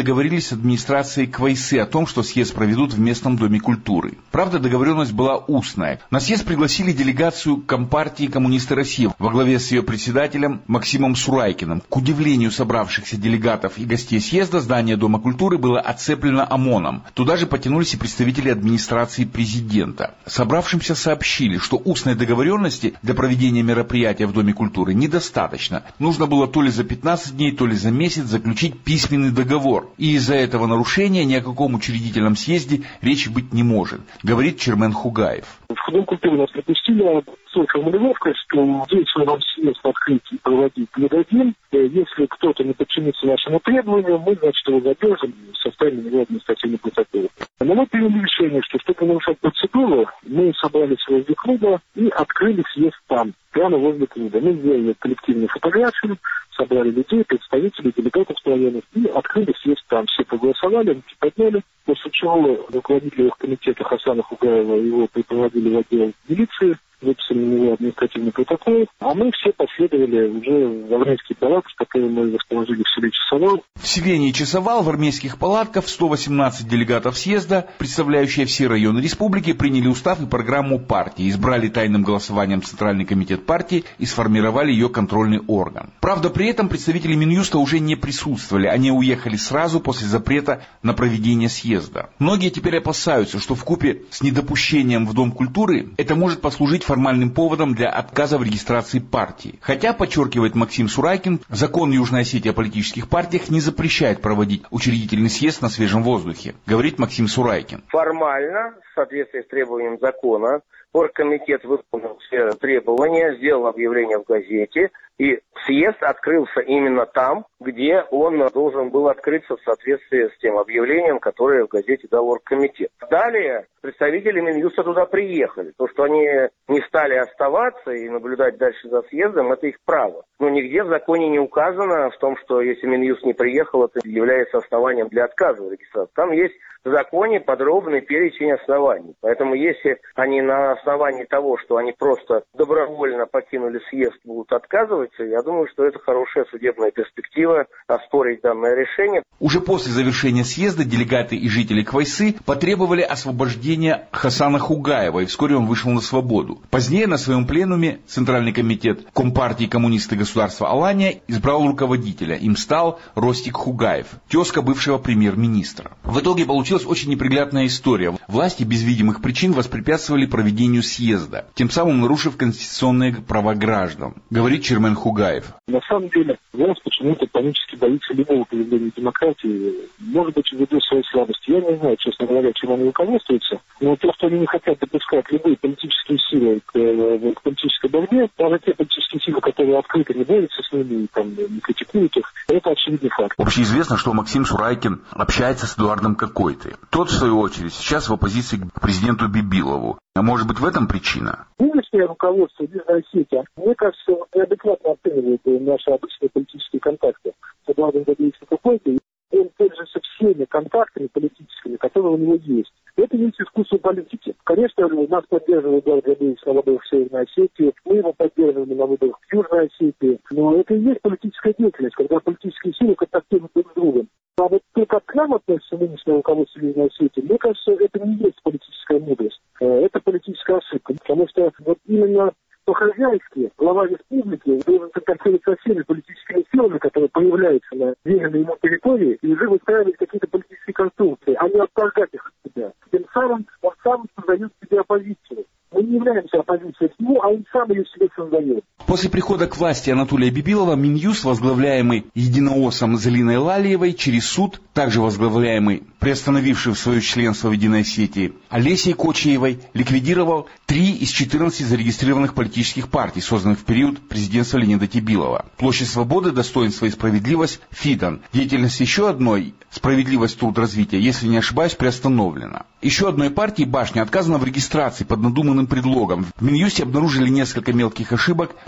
договорились с администрацией Квайсы о том, что съезд проведут в местном доме культуры. Правда, договоренность была устная. На съезд пригласили делегацию Компартии коммунисты России во главе с ее председателем Максимом Сурайкиным. К удивлению собравшихся делегатов и гостей съезда, здание Дома культуры было оцеплено ОМОНом. Туда же потянулись и представители администрации президента. Собравшимся сообщили, что устной договоренности для проведения мероприятия в Доме культуры недостаточно. Нужно было то ли за 15 дней, то ли за месяц заключить письменный договор. И из-за этого нарушения ни о каком учредительном съезде речи быть не может, говорит Чермен Хугаев. В Дом культуры нас пропустили с формулировкой, что если нам съезд открыть и проводить не дадим, если кто-то не подчинится нашему требованию, мы, значит, его задержим и составим на него административный протокол. Но мы приняли решение, что чтобы нарушать процедуру, мы собрались возле клуба и открыли съезд там, прямо возле клуба. Мы сделали коллективную фотографию, собрали людей, представителей, делегатов районов и открыли съезд там. Все проголосовали, руки подняли, после чего руководитель комитета Хасана Хугаева его припроводили в отдел милиции, выписали на него административный протокол, а мы все последовали уже в армейский палатки, в которые мы расположили в селе Часовал. В селении Часовал в армейских палатках 118 делегатов съезда, представляющие все районы республики, приняли устав и программу партии, избрали тайным голосованием Центральный комитет партии и сформировали ее контрольный орган. Правда, при этом представители Минюста уже не присутствовали, они уехали сразу после запрета на проведение съезда. Многие теперь опасаются, что вкупе с недопущением в Дом культуры это может послужить формальным поводом для отказа в регистрации партии. Хотя, подчеркивает Максим Сурайкин, закон Южной Осетии о политических партиях не запрещает проводить учредительный съезд на свежем воздухе, говорит Максим Сурайкин. Формально, в соответствии с требованием закона, оргкомитет выполнил все требования, сделал объявление в газете, и съезд открылся именно там, где он должен был открыться в соответствии с тем объявлением, которое в газете дал оргкомитет. Далее представители Минюста туда приехали. То, что они не стали оставаться и наблюдать дальше за съездом, это их право. Но нигде в законе не указано в том, что если Минюст не приехал, это является основанием для отказа в регистрации. Там есть в законе подробный перечень оснований. Поэтому если они на основании того, что они просто добровольно покинули съезд, будут отказываться, я думаю, что это хорошая судебная перспектива оспорить данное решение. Уже после завершения съезда делегаты и жители Квайсы потребовали освобождения Хасана Хугаева, и вскоре он вышел на свободу. Позднее на своем пленуме Центральный комитет Компартии коммунисты государства Алания избрал руководителя. Им стал Ростик Хугаев, тезка бывшего премьер-министра. В итоге получилась очень неприглядная история. Власти без видимых причин воспрепятствовали проведению съезда, тем самым нарушив конституционные права граждан, говорит Чермен Хугаев. На самом деле, власть почему-то панически боится любого появления демократии. Может быть, ввиду своей слабости. Я не знаю, честно говоря, чем они руководствуются. Но то, что они не хотят допускать любые политические силы к политической борьбе, даже те политические силы, которые открыто не борются с ними, там, не критикуют их, это очевидный факт. Общеизвестно, что Максим Сурайкин общается с Эдуардом Кокойтой. Тот, в свою очередь, сейчас в оппозиции к президенту Бибилову. А может быть, в этом причина? Нынешнее руководство Южной Осетии, мне кажется, неадекватно оценивает наши обычные политические контакты с Эдуардом Гадеевичем Кокойтой. Он пользуется всеми контактами политическими, которые у него есть. Это есть искусство политики. Конечно, нас поддерживает Эдуард Гадеевич на выборах в Северной Осетии, мы его поддерживали на выборах в Южной Осетии. Но это и есть политическая деятельность, когда политические силы контактируют друг с другом. А вот то, как к нам относится нынешнее руководство Южной Осетии, мне кажется, это не есть политическая мудрость. Это политическая ошибка. Потому что вот именно по-хозяйски глава республики должен контактировать со всеми политическими силами, которые появляются на веренной ему территории, и уже выстраивать какие-то политические конструкции, а не отторгать их от себя. Тем самым он сам создает себе оппозицию. Мы не являемся оппозицией к нему, а он сам ее себе создает. После прихода к власти Анатолия Бибилова Минюст, возглавляемый единоосом Залиной Лалиевой, через суд, также возглавляемый приостановивший свое членство в Единой Осетии Олесей Кочиевой, ликвидировал 3 из 14 зарегистрированных политических партий, созданных в период президентства Леонида Тибилова. Площадь Свободы, Достоинство и Справедливость, ФИДОН. Деятельность еще одной, Справедливость, Труд, Развитие, если не ошибаюсь, приостановлена. Еще одной партии, Башня, отказано в регистрации под надуманным предлогом. В Минюсте обнаружили несколько мелких ошибок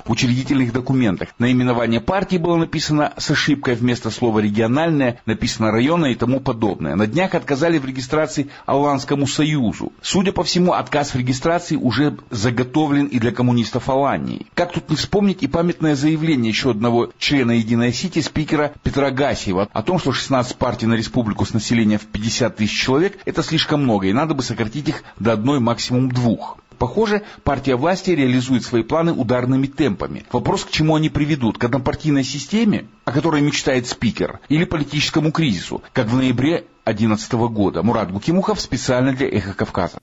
в учредительных документах. Наименование партии было написано с ошибкой, вместо слова «региональное» написано «районное» и тому подобное. На днях отказали в регистрации Аланскому союзу. Судя по всему, отказ в регистрации уже заготовлен и для коммунистов Алании. Как тут не вспомнить и памятное заявление еще одного члена «Единой Сити», спикера Петра Гасиева, о том, что 16 партий на республику с населением в 50 тысяч человек – это слишком много, и надо бы сократить их до одной, максимум двух. Похоже, партия власти реализует свои планы ударными темпами. Вопрос, к чему они приведут? К однопартийной системе, о которой мечтает спикер, или политическому кризису, как в ноябре 2011 года. Мурат Гукимухов специально для «Эхо Кавказа».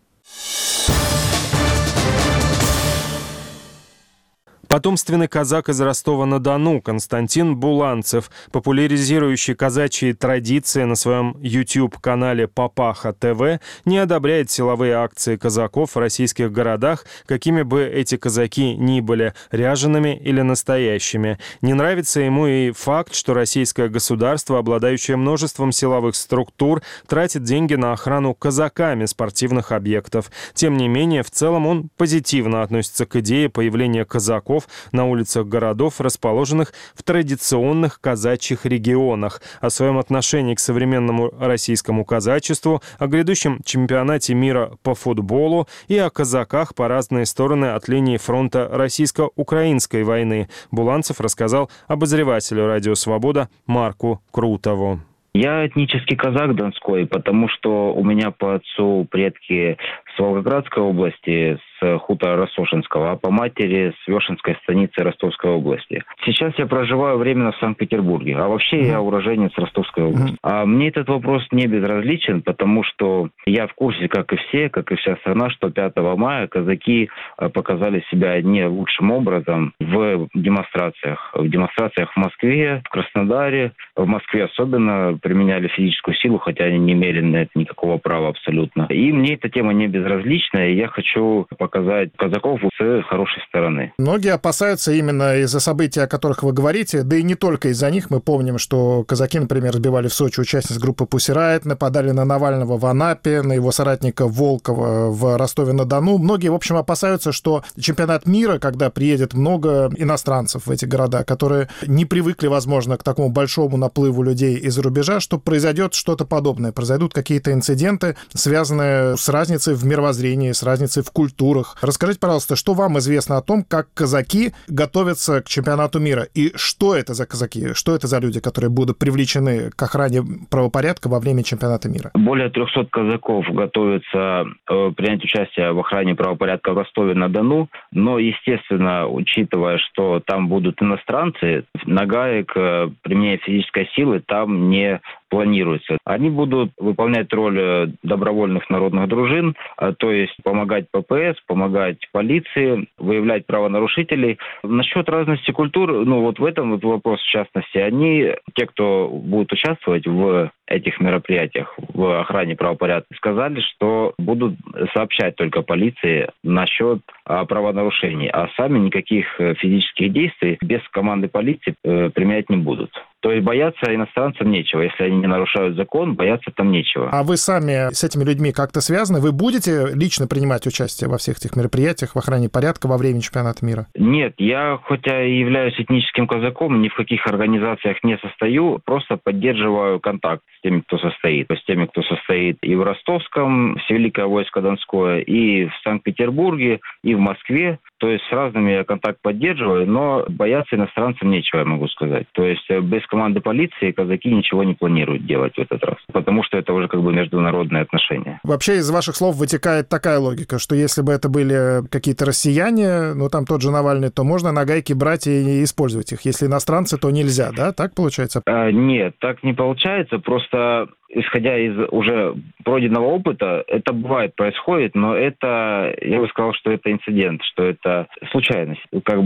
Потомственный казак из Ростова-на-Дону Константин Буланцев, популяризирующий казачьи традиции на своем YouTube-канале «Папаха ТВ», не одобряет силовые акции казаков в российских городах, какими бы эти казаки ни были, ряжеными или настоящими. Не нравится ему и факт, что российское государство, обладающее множеством силовых структур, тратит деньги на охрану казаками спортивных объектов. Тем не менее, в целом он позитивно относится к идее появления казаков на улицах городов, расположенных в традиционных казачьих регионах. О своем отношении к современному российскому казачеству, о грядущем чемпионате мира по футболу и о казаках по разные стороны от линии фронта российско-украинской войны Буланцев рассказал обозревателю «Радио Свобода» Марку Крутову. Я этнический казак донской, потому что у меня по отцу предки с Волгоградской области, с хутора Ростошинского, а по матери с Вешенской станицы Ростовской области. Сейчас я проживаю временно в Санкт-Петербурге, а вообще я уроженец Ростовской области. А мне этот вопрос не безразличен, потому что я в курсе, как и все, как и вся страна, что 5 мая казаки показали себя не лучшим образом в демонстрациях. В демонстрациях в Москве, в Краснодаре, в Москве особенно применяли физическую силу, хотя они не имели на это никакого права абсолютно. И мне эта тема не безразлична, и я хочу показать казаков с хорошей стороны. Многие опасаются именно из-за событий, о которых вы говорите, да и не только из-за них. Мы помним, что казаки, например, сбивали в Сочи участниц группы Pussy Riot, нападали на Навального в Анапе, на его соратника Волкова в Ростове-на-Дону. Многие, в общем, опасаются, что чемпионат мира, когда приедет много иностранцев в эти города, которые не привыкли, возможно, к такому большому наплыву людей из-за рубежа, что произойдет что-то подобное. Произойдут какие-то инциденты, связанные с разницей в мировоззрении, с разницей в культурах. Расскажите, пожалуйста, что вам известно о том, как казаки готовятся к чемпионату мира? И что это за казаки? Что это за люди, которые будут привлечены к охране правопорядка во время чемпионата мира? Более 300 казаков готовятся принять участие в охране правопорядка в Ростове-на-Дону. Но, естественно, учитывая, что там будут иностранцы, нагаек применения физической силы там не планируется. Они будут выполнять роль добровольных народных дружин, то есть помогать ППС, помогать полиции, выявлять правонарушителей. Насчет разности культур, вот в этом вопрос в частности, они, те, кто будут участвовать в этих мероприятиях, в охране правопорядка, сказали, что будут сообщать только полиции насчет правонарушений, а сами никаких физических действий без команды полиции применять не будут. То есть бояться иностранцам нечего. Если они не нарушают закон, бояться там нечего. А вы сами с этими людьми как-то связаны? Вы будете лично принимать участие во всех этих мероприятиях, в охране порядка во время чемпионата мира? Нет, я, хотя и являюсь этническим казаком, ни в каких организациях не состою, просто поддерживаю контакт с теми, кто состоит. То есть с теми, кто состоит и в Ростовском, с Великое войско Донское, и в Санкт-Петербурге, и в Москве. То есть с разными я контакт поддерживаю, но бояться иностранцам нечего, я могу сказать. То есть без команды полиции казаки ничего не планируют делать в этот раз, потому что это уже международные отношения. Вообще из ваших слов вытекает такая логика, что если бы это были какие-то россияне, там тот же Навальный, то можно нагайки брать и использовать их. Если иностранцы, то нельзя, да? Так получается? Нет, так не получается. Просто исходя из уже пройденного опыта, это бывает, происходит, но это, я бы сказал, что это инцидент, что это случайность.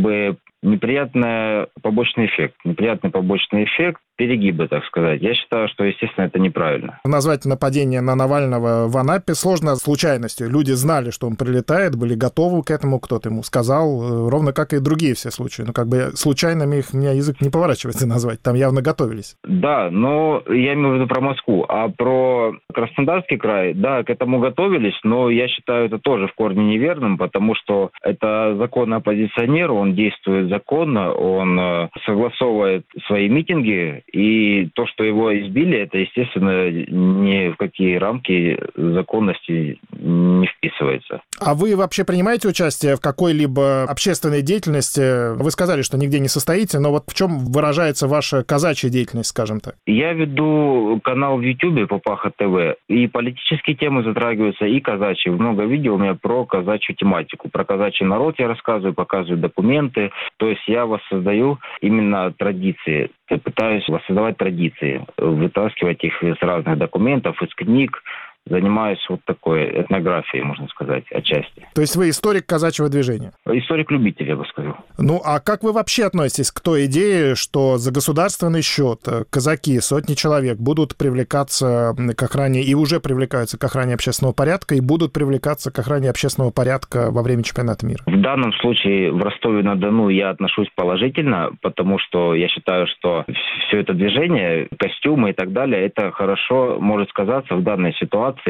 Неприятный побочный эффект, перегибы, так сказать. Я считаю, что, естественно, это неправильно. Назвать нападение на Навального в Анапе сложно случайностью. Люди знали, что он прилетает, были готовы к этому, кто-то ему сказал, ровно как и другие все случаи. Случайными у меня язык не поворачивается назвать, там явно готовились. Да, но я имею в виду про Москву. А про Краснодарский край, да, к этому готовились, но я считаю это тоже в корне неверным, потому что это законный оппозиционер, он действует законно, он согласовывает свои митинги, и то, что его избили, это, естественно, ни в какие рамки законности не вписывается. А вы вообще принимаете участие в какой-либо общественной деятельности? Вы сказали, что нигде не состоите, но вот в чем выражается ваша казачья деятельность, скажем так? Я веду канал в Ютубе Папаха ТВ, и политические темы затрагиваются, и казачьи. Много видео у меня про казачью тематику. Про казачий народ я рассказываю, показываю документы. То есть я воссоздаю именно традиции. Я пытаюсь воссоздавать традиции, вытаскивать их из разных документов, из книг. Занимаюсь вот такой этнографией, можно сказать, отчасти. То есть вы историк казачьего движения? Историк-любитель, я бы сказал. Ну, а как вы вообще относитесь к той идее, что за государственный счет казаки, сотни человек, будут привлекаться к охране, и уже привлекаются к охране общественного порядка, и будут привлекаться к охране общественного порядка во время чемпионата мира? В данном случае в Ростове-на-Дону я отношусь положительно, потому что я считаю, что все это движение, костюмы и так далее, это хорошо может сказаться в данной ситуации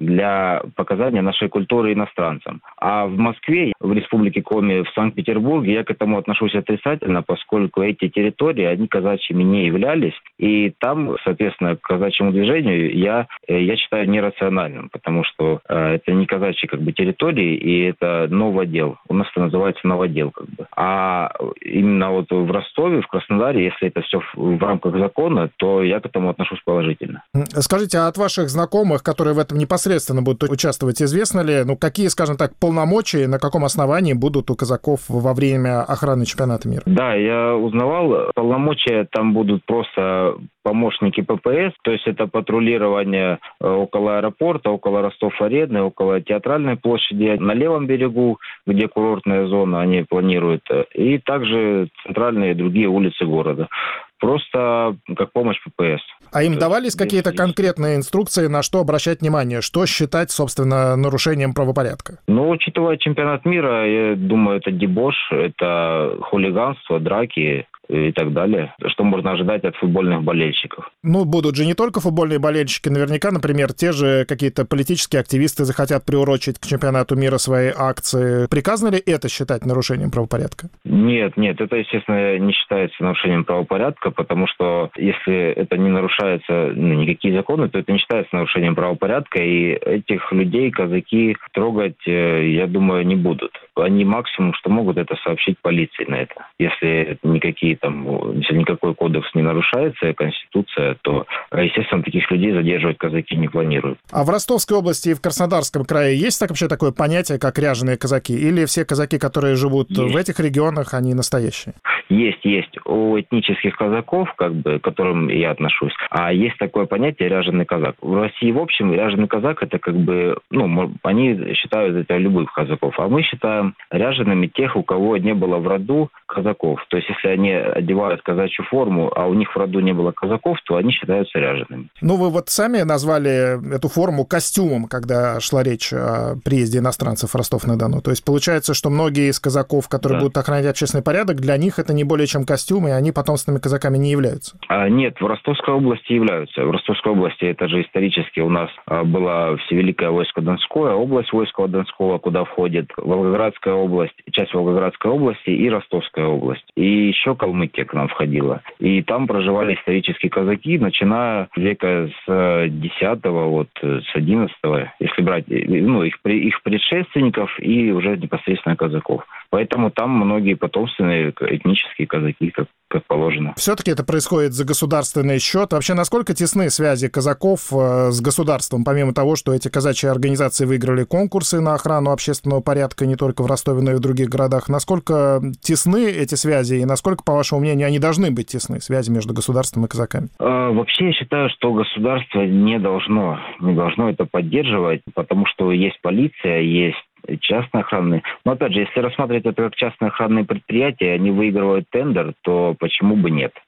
для показания нашей культуры иностранцам. А в Москве, в Республике Коми, в Санкт-Петербурге я к этому отношусь отрицательно, поскольку эти территории, они казачьими не являлись. И там, соответственно, к казачьему движению я считаю нерациональным, потому что это не казачьи территории, и это новодел. У нас это называется новодел. А именно вот в Ростове, в Краснодаре, если это все в рамках закона, то я к этому отношусь положительно. Скажите, а от ваших знакомых, которые в этом непосредственно будут участвовать, известно ли, какие, скажем так, полномочия, на каком основании будут у казаков во время охраны чемпионата мира? Да, я узнавал. Полномочия там будут просто помощники ППС, то есть это патрулирование около аэропорта, около Ростов-Арены, около Театральной площади, на левом берегу, где курортная зона, они планируют, и также центральные и другие улицы города. Просто как помощь ППС. А им давались какие-то конкретные инструкции, на что обращать внимание? Что считать, собственно, нарушением правопорядка? Учитывая чемпионат мира, я думаю, это дебош, это хулиганство, драки и так далее. Что можно ожидать от футбольных болельщиков? Будут же не только футбольные болельщики. Наверняка, например, те же какие-то политические активисты захотят приурочить к чемпионату мира свои акции. Приказано ли это считать нарушением правопорядка? Нет, это, естественно, не считается нарушением правопорядка, потому что если это не нарушается никакие законы, то это не считается нарушением правопорядка, и этих людей казаки трогать, я думаю, не будут. Они максимум, что могут, это сообщить полиции на это. Если если никакой кодекс не нарушается, Конституция, то, естественно, таких людей задерживать казаки не планируют. А в Ростовской области и в Краснодарском крае есть вообще такое понятие, как ряженые казаки? Или все казаки, которые живут в этих регионах, они настоящие? Есть. У этнических казаков, к которым я отношусь, а есть такое понятие ряженый казак. В России, в общем, ряженый казак, это они считают это любых казаков, а мы считаем ряжеными тех, у кого не было в роду казаков. То есть, если они одевают казачью форму, а у них в роду не было казаков, то они считаются ряжеными. Вы вот сами назвали эту форму костюмом, когда шла речь о приезде иностранцев в Ростов-на-Дону. То есть, получается, что многие из казаков, которые будут охранять общественный порядок, для них это не более чем костюм, и они потомственными казаками не являются? Нет, в Ростовской области являются. В Ростовской области это же исторически у нас было Всевеликое войско Донское, область войска Донского, куда входит Волгоградская область, часть Волгоградской области и Ростовская область. И еще Калмыкия к нам входила. И там проживали исторические казаки, начиная века с 10-го, с 11-го, если брать их предшественников и уже непосредственно казаков. Поэтому там многие потомственные этнические казаки, как положено. Все-таки это происходит за государственный счет. Вообще, насколько тесны связи казаков с государством, помимо того, что эти казачьи организации выиграли конкурсы на охрану общественного порядка не только в Ростове, но и в других городах? Насколько тесны эти связи и насколько, по вашему мнению, они должны быть тесны, связи между государством и казаками? Вообще, я считаю, что государство не должно это поддерживать, потому что есть полиция, есть частные охранные. Но, опять же, если рассматривать это как частные охранные предприятия, они выигрывают тендер, то почему бы нет?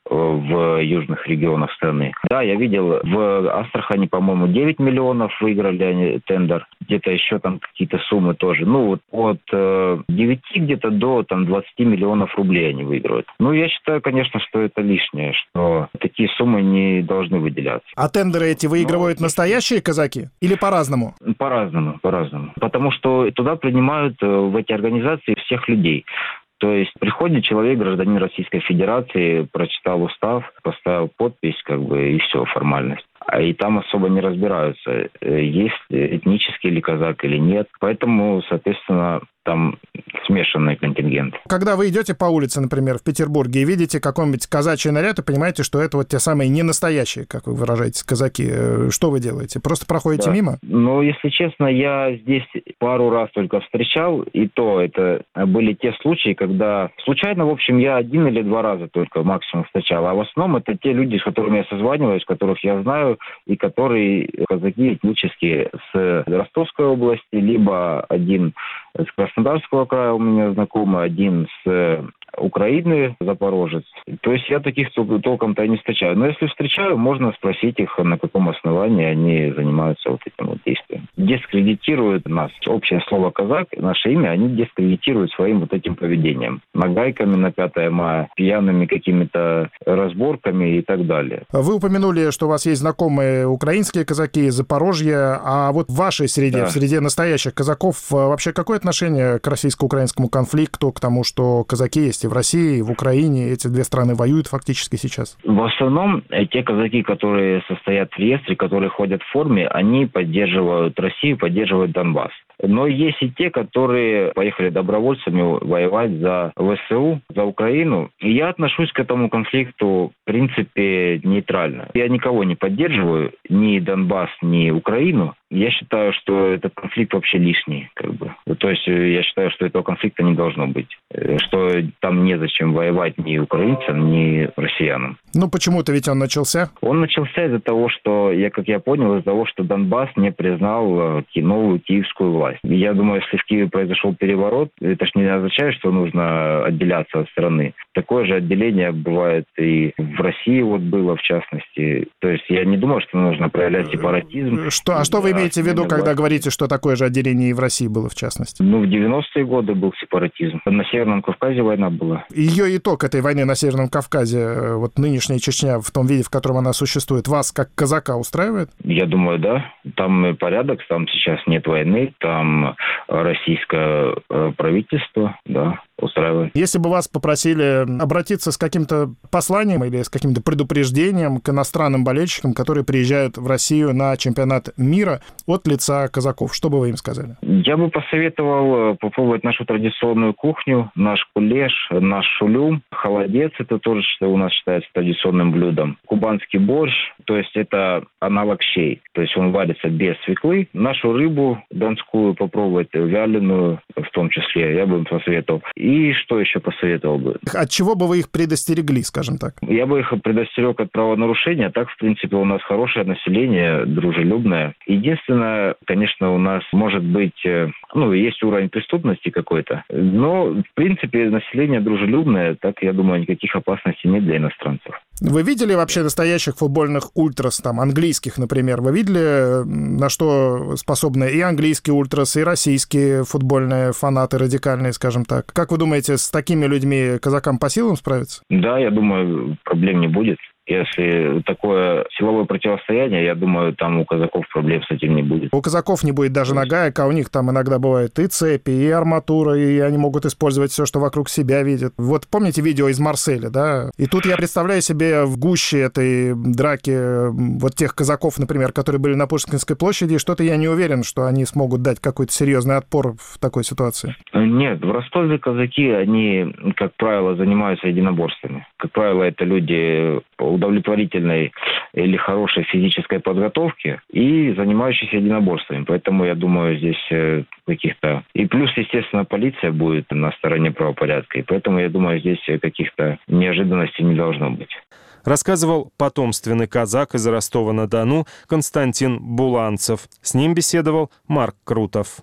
в южных регионах страны. Да, я видел, в Астрахани, по-моему, 9 миллионов выиграли они тендер. Где-то еще там какие-то суммы тоже. Ну, вот от 9 где-то до 20 миллионов рублей они выигрывают. Ну, я считаю, конечно, что это лишнее, что такие суммы не должны выделяться. А тендеры эти выигрывают настоящие казаки или по-разному? По-разному. Потому что туда принимают в эти организации всех людей. То есть приходит человек, гражданин Российской Федерации, прочитал устав, поставил подпись, и все, формальность. И там особо не разбираются, есть этнический ли казак или нет. Поэтому, соответственно, там смешанный контингент. Когда вы идете по улице, например, в Петербурге, и видите какой-нибудь казачий наряд, и понимаете, что это вот те самые не настоящие, как вы выражаетесь, казаки, что вы делаете? Просто проходите мимо? Ну, если честно, я здесь пару раз только встречал, и то это были те случаи, когда случайно, в общем, я 1 или 2 раза только максимум встречал, а в основном это те люди, с которыми я созваниваюсь, которых я знаю, и которые казаки этнические с Ростовской области, либо один с Краснодарского края у меня знакомый, один с Украины, запорожец. То есть я таких толком-то и не встречаю. Но если встречаю, можно спросить их, на каком основании они занимаются вот этим вот действием. Дискредитируют нас. Общее слово «казак», наше имя, они дискредитируют своим вот этим поведением. Нагайками на 5 мая, пьяными какими-то разборками и так далее. Вы упомянули, что у вас есть знакомые украинские казаки из Запорожья, а вот в вашей среде, в среде настоящих казаков, вообще какое отношение к российско-украинскому конфликту, к тому, что казаки есть и в России, и в Украине, эти две страны воюют фактически сейчас? В основном те казаки, которые состоят в реестре, которые ходят в форме, они поддерживают Россию, поддерживают Донбасс. Но есть и те, которые поехали добровольцами воевать за ВСУ, за Украину. И я отношусь к этому конфликту, в принципе, нейтрально. Я никого не поддерживаю, ни Донбасс, ни Украину. Я считаю, что этот конфликт вообще лишний. То есть я считаю, что этого конфликта не должно быть. Что там незачем воевать ни украинцам, ни россиянам. Ну почему-то ведь он начался? Он начался из-за того, что, как я понял, из-за того, что Донбасс не признал новую киевскую власть. Я думаю, если в Киеве произошел переворот, это ж не означает, что нужно отделяться от страны. Такое же отделение бывает и в России было, в частности. То есть я не думаю, что нужно проявлять сепаратизм. А что вы имеете в виду, когда говорите, что такое же отделение и в России было, в частности? В 90-е годы был сепаратизм. На Северном Кавказе война была. Ее итог этой войны на Северном Кавказе, вот нынешняя Чечня в том виде, в котором она существует, вас как казака устраивает? Я думаю, да. Там порядок, там сейчас нет войны, там российское правительство, да, устраивает. Если бы вас попросили обратиться с каким-то посланием или с каким-то предупреждением к иностранным болельщикам, которые приезжают в Россию на чемпионат мира от лица казаков, что бы вы им сказали? Я бы посоветовал попробовать нашу традиционную кухню, наш кулеш, наш шулюм, холодец, это тоже что у нас считается традиционным блюдом, кубанский борщ, то есть это аналог щей, то есть он варится без свеклы. Нашу рыбу донскую попробовать, вяленую в том числе, я бы им посоветовал. И что еще посоветовал бы? От чего бы вы их предостерегли, скажем так? Я бы их предостерег от правонарушения. А так, в принципе, у нас хорошее население, дружелюбное. Единственное, конечно, у нас может быть, есть уровень преступности какой-то. Но, в принципе, население дружелюбное. Так, я думаю, никаких опасностей нет для иностранцев. Вы видели вообще настоящих футбольных ультрас, английских, например? Вы видели, на что способны и английские ультрас, и российские футбольные фанаты радикальные, скажем так? Как вы думаете, с такими людьми казакам по силам справиться? Да, я думаю, проблем не будет. Если такое силовое противостояние, я думаю, там у казаков проблем с этим не будет. У казаков не будет даже нагаек, а у них там иногда бывают и цепи, и арматура, и они могут использовать все, что вокруг себя видят. Вот помните видео из Марселя, да? И тут я представляю себе в гуще этой драки вот тех казаков, например, которые были на Пушкинской площади, что-то я не уверен, что они смогут дать какой-то серьезный отпор в такой ситуации. Нет, в Ростове казаки, они, как правило, занимаются единоборствами. Как правило, это люди удовлетворительной или хорошей физической подготовки и занимающиеся единоборствами. Поэтому, я думаю, здесь каких-то... И плюс, естественно, полиция будет на стороне правопорядка. И поэтому, я думаю, здесь каких-то неожиданностей не должно быть. Рассказывал потомственный казак из Ростова-на-Дону Константин Буланцев. С ним беседовал Марк Крутов.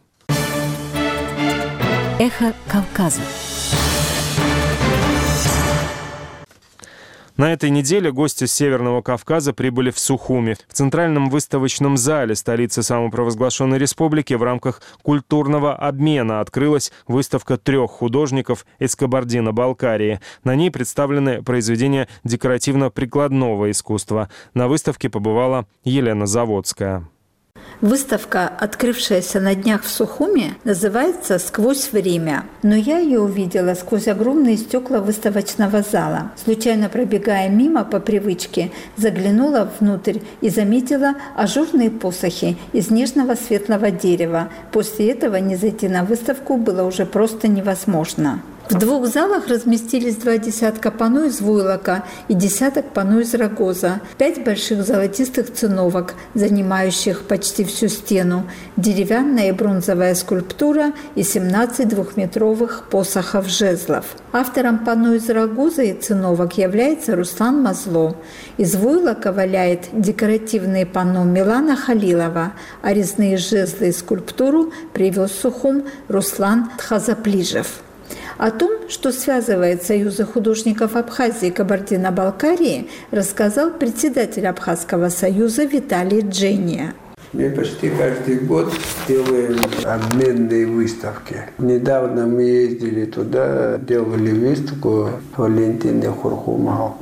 Эхо Кавказа. На этой неделе гости с Северного Кавказа прибыли в Сухуми. В Центральном выставочном зале столицы самопровозглашенной республики в рамках культурного обмена открылась выставка 3 художников из Кабардино-Балкарии. На ней представлены произведения декоративно-прикладного искусства. На выставке побывала Елена Заводская. Выставка, открывшаяся на днях в Сухуми, называется «Сквозь время». Но я ее увидела сквозь огромные стекла выставочного зала. Случайно пробегая мимо по привычке, заглянула внутрь и заметила ажурные посохи из нежного светлого дерева. После этого не зайти на выставку было уже просто невозможно. В 2 залах разместились 2 десятка панно из войлока и десяток панно из рогоза, 5 больших золотистых циновок, занимающих почти всю стену, деревянная и бронзовая скульптура и 17 двухметровых посохов-жезлов. Автором панно из рогоза и циновок является Руслан Мазло. Из войлока валяет декоративные панно Милана Халилова, а резные жезлы и скульптуру привез в Сухум Руслан Тхазаплижев. О том, что связывает союзы художников Абхазии и Кабардино-Балкарии, рассказал председатель Абхазского союза Виталий Джения. Мы почти каждый год делаем обменные выставки. Недавно мы ездили туда, делали выставку Валентины Хурхумал,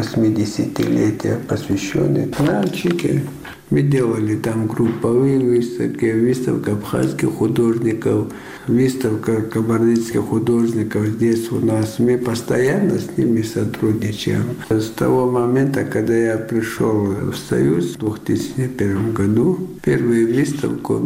80-летие, посвященной мальчике. Мы делали там групповые выставки, выставка абхазских художников, выставка кабардинских художников здесь у нас. Мы постоянно с ними сотрудничаем. С того момента, когда я пришел в Союз в 2001 году, первую выставку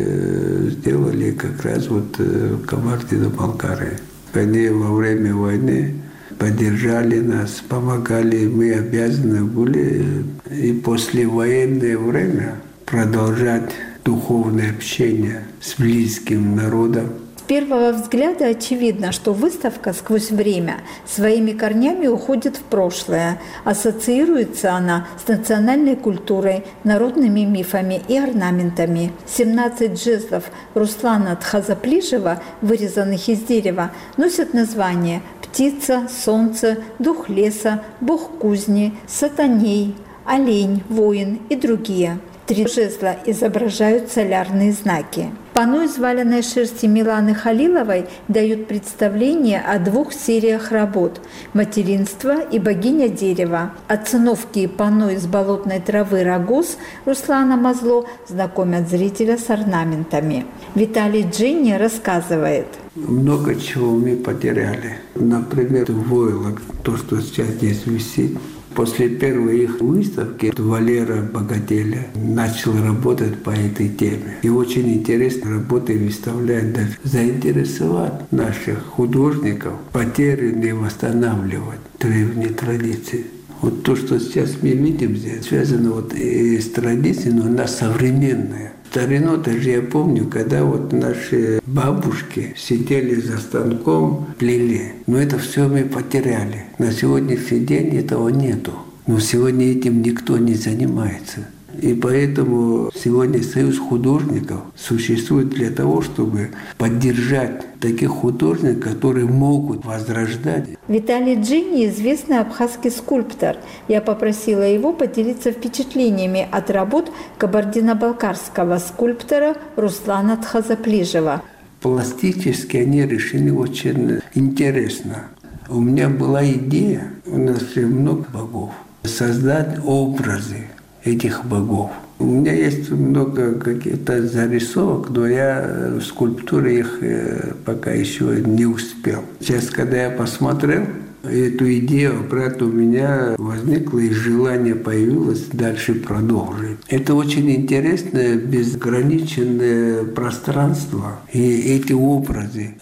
мы сделали как раз вот в Кабардино-Балкарии. Они во время войны поддержали нас, помогали, мы обязаны были и послевоенное время продолжать духовное общение с близким народом. С первого взгляда очевидно, что выставка «Сквозь время» своими корнями уходит в прошлое. Ассоциируется она с национальной культурой, народными мифами и орнаментами. 17 жезлов Руслана Тхазаплижева, вырезанных из дерева, носят название «Птица», «Солнце», «Дух леса», «Бог кузни», «Сатаней», «Олень», «Воин» и другие. 3 жезла изображают солярные знаки. Панно из валеной шерсти Миланы Халиловой дают представление о 2 сериях работ «Материнство» и «Богиня дерева». А циновки и панно из болотной травы «Рогоз» Руслана Мазло знакомят зрителя с орнаментами. Виталий Джинни рассказывает. Много чего мы потеряли. Например, войлок, то, что сейчас здесь висит. После первой их выставки Валера Богателя начал работать по этой теме. И очень интересно работы выставлять, даже заинтересовать наших художников, потерянные восстанавливать древние традиции. Вот то, что сейчас мы видим здесь, связано вот и с традицией, но она современная. В старину даже я помню, когда вот наши бабушки сидели за станком, плели. Но это все мы потеряли. На сегодняшний день этого нету. Но сегодня этим никто не занимается. И поэтому сегодня Союз художников существует для того, чтобы поддержать таких художников, которые могут возрождать. Виталий Джинни – известный абхазский скульптор. Я попросила его поделиться впечатлениями от работ кабардино-балкарского скульптора Руслана Тхазаплижева. Пластически они решены очень интересно. У меня была идея, у нас же много богов, создать образы этих богов. У меня есть много каких-то зарисовок, но я в скульптуре их пока еще не успел. Сейчас, когда я посмотрел эту идею, обратно у меня возникло и желание появилось дальше продолжить. Это очень интересное, безграничное пространство. И эти образы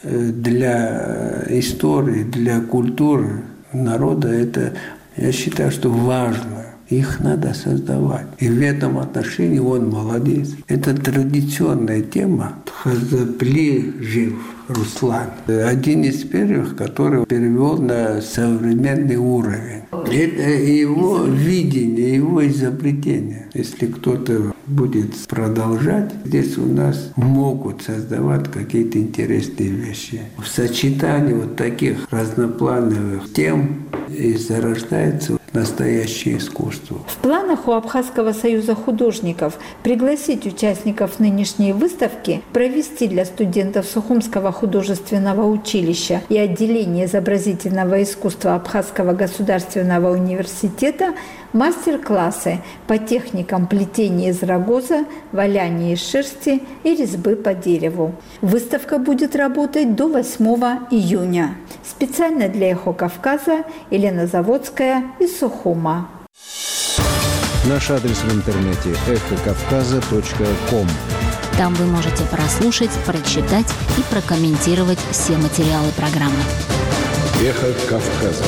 для истории, для культуры народа, это, я считаю, что важно. Их надо создавать. И в этом отношении он молодец. Это традиционная тема. Тхазаплижев Руслан. Один из первых, который перевел на современный уровень. Это его видение, его изобретение. Если кто-то будет продолжать, здесь у нас могут создавать какие-то интересные вещи. В сочетании вот таких разноплановых тем и зарождается настоящее искусство. В планах у Абхазского союза художников пригласить участников нынешней выставки, провести для студентов Сухумского художественного училища и отделения изобразительного искусства Абхазского государственного университета мастер-классы по техникам плетения из рогоза, валяния из шерсти и резьбы по дереву. Выставка будет работать до 8 июня. Специально для «Эхо Кавказа» Елена Заводская из Сухума. Наш адрес в интернете эхокавказа.ком. Там вы можете прослушать, прочитать и прокомментировать все материалы программы. Эхо Кавказа.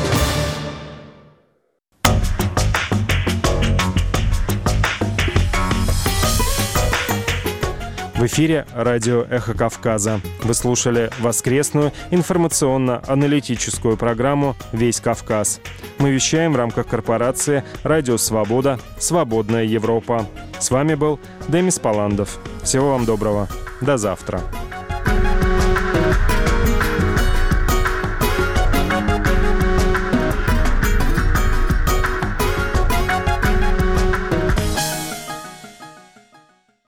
В эфире радио «Эхо Кавказа». Вы слушали воскресную информационно-аналитическую программу «Весь Кавказ». Мы вещаем в рамках корпорации «Радио Свобода. Свободная Европа». С вами был Демис Паландов. Всего вам доброго. До завтра.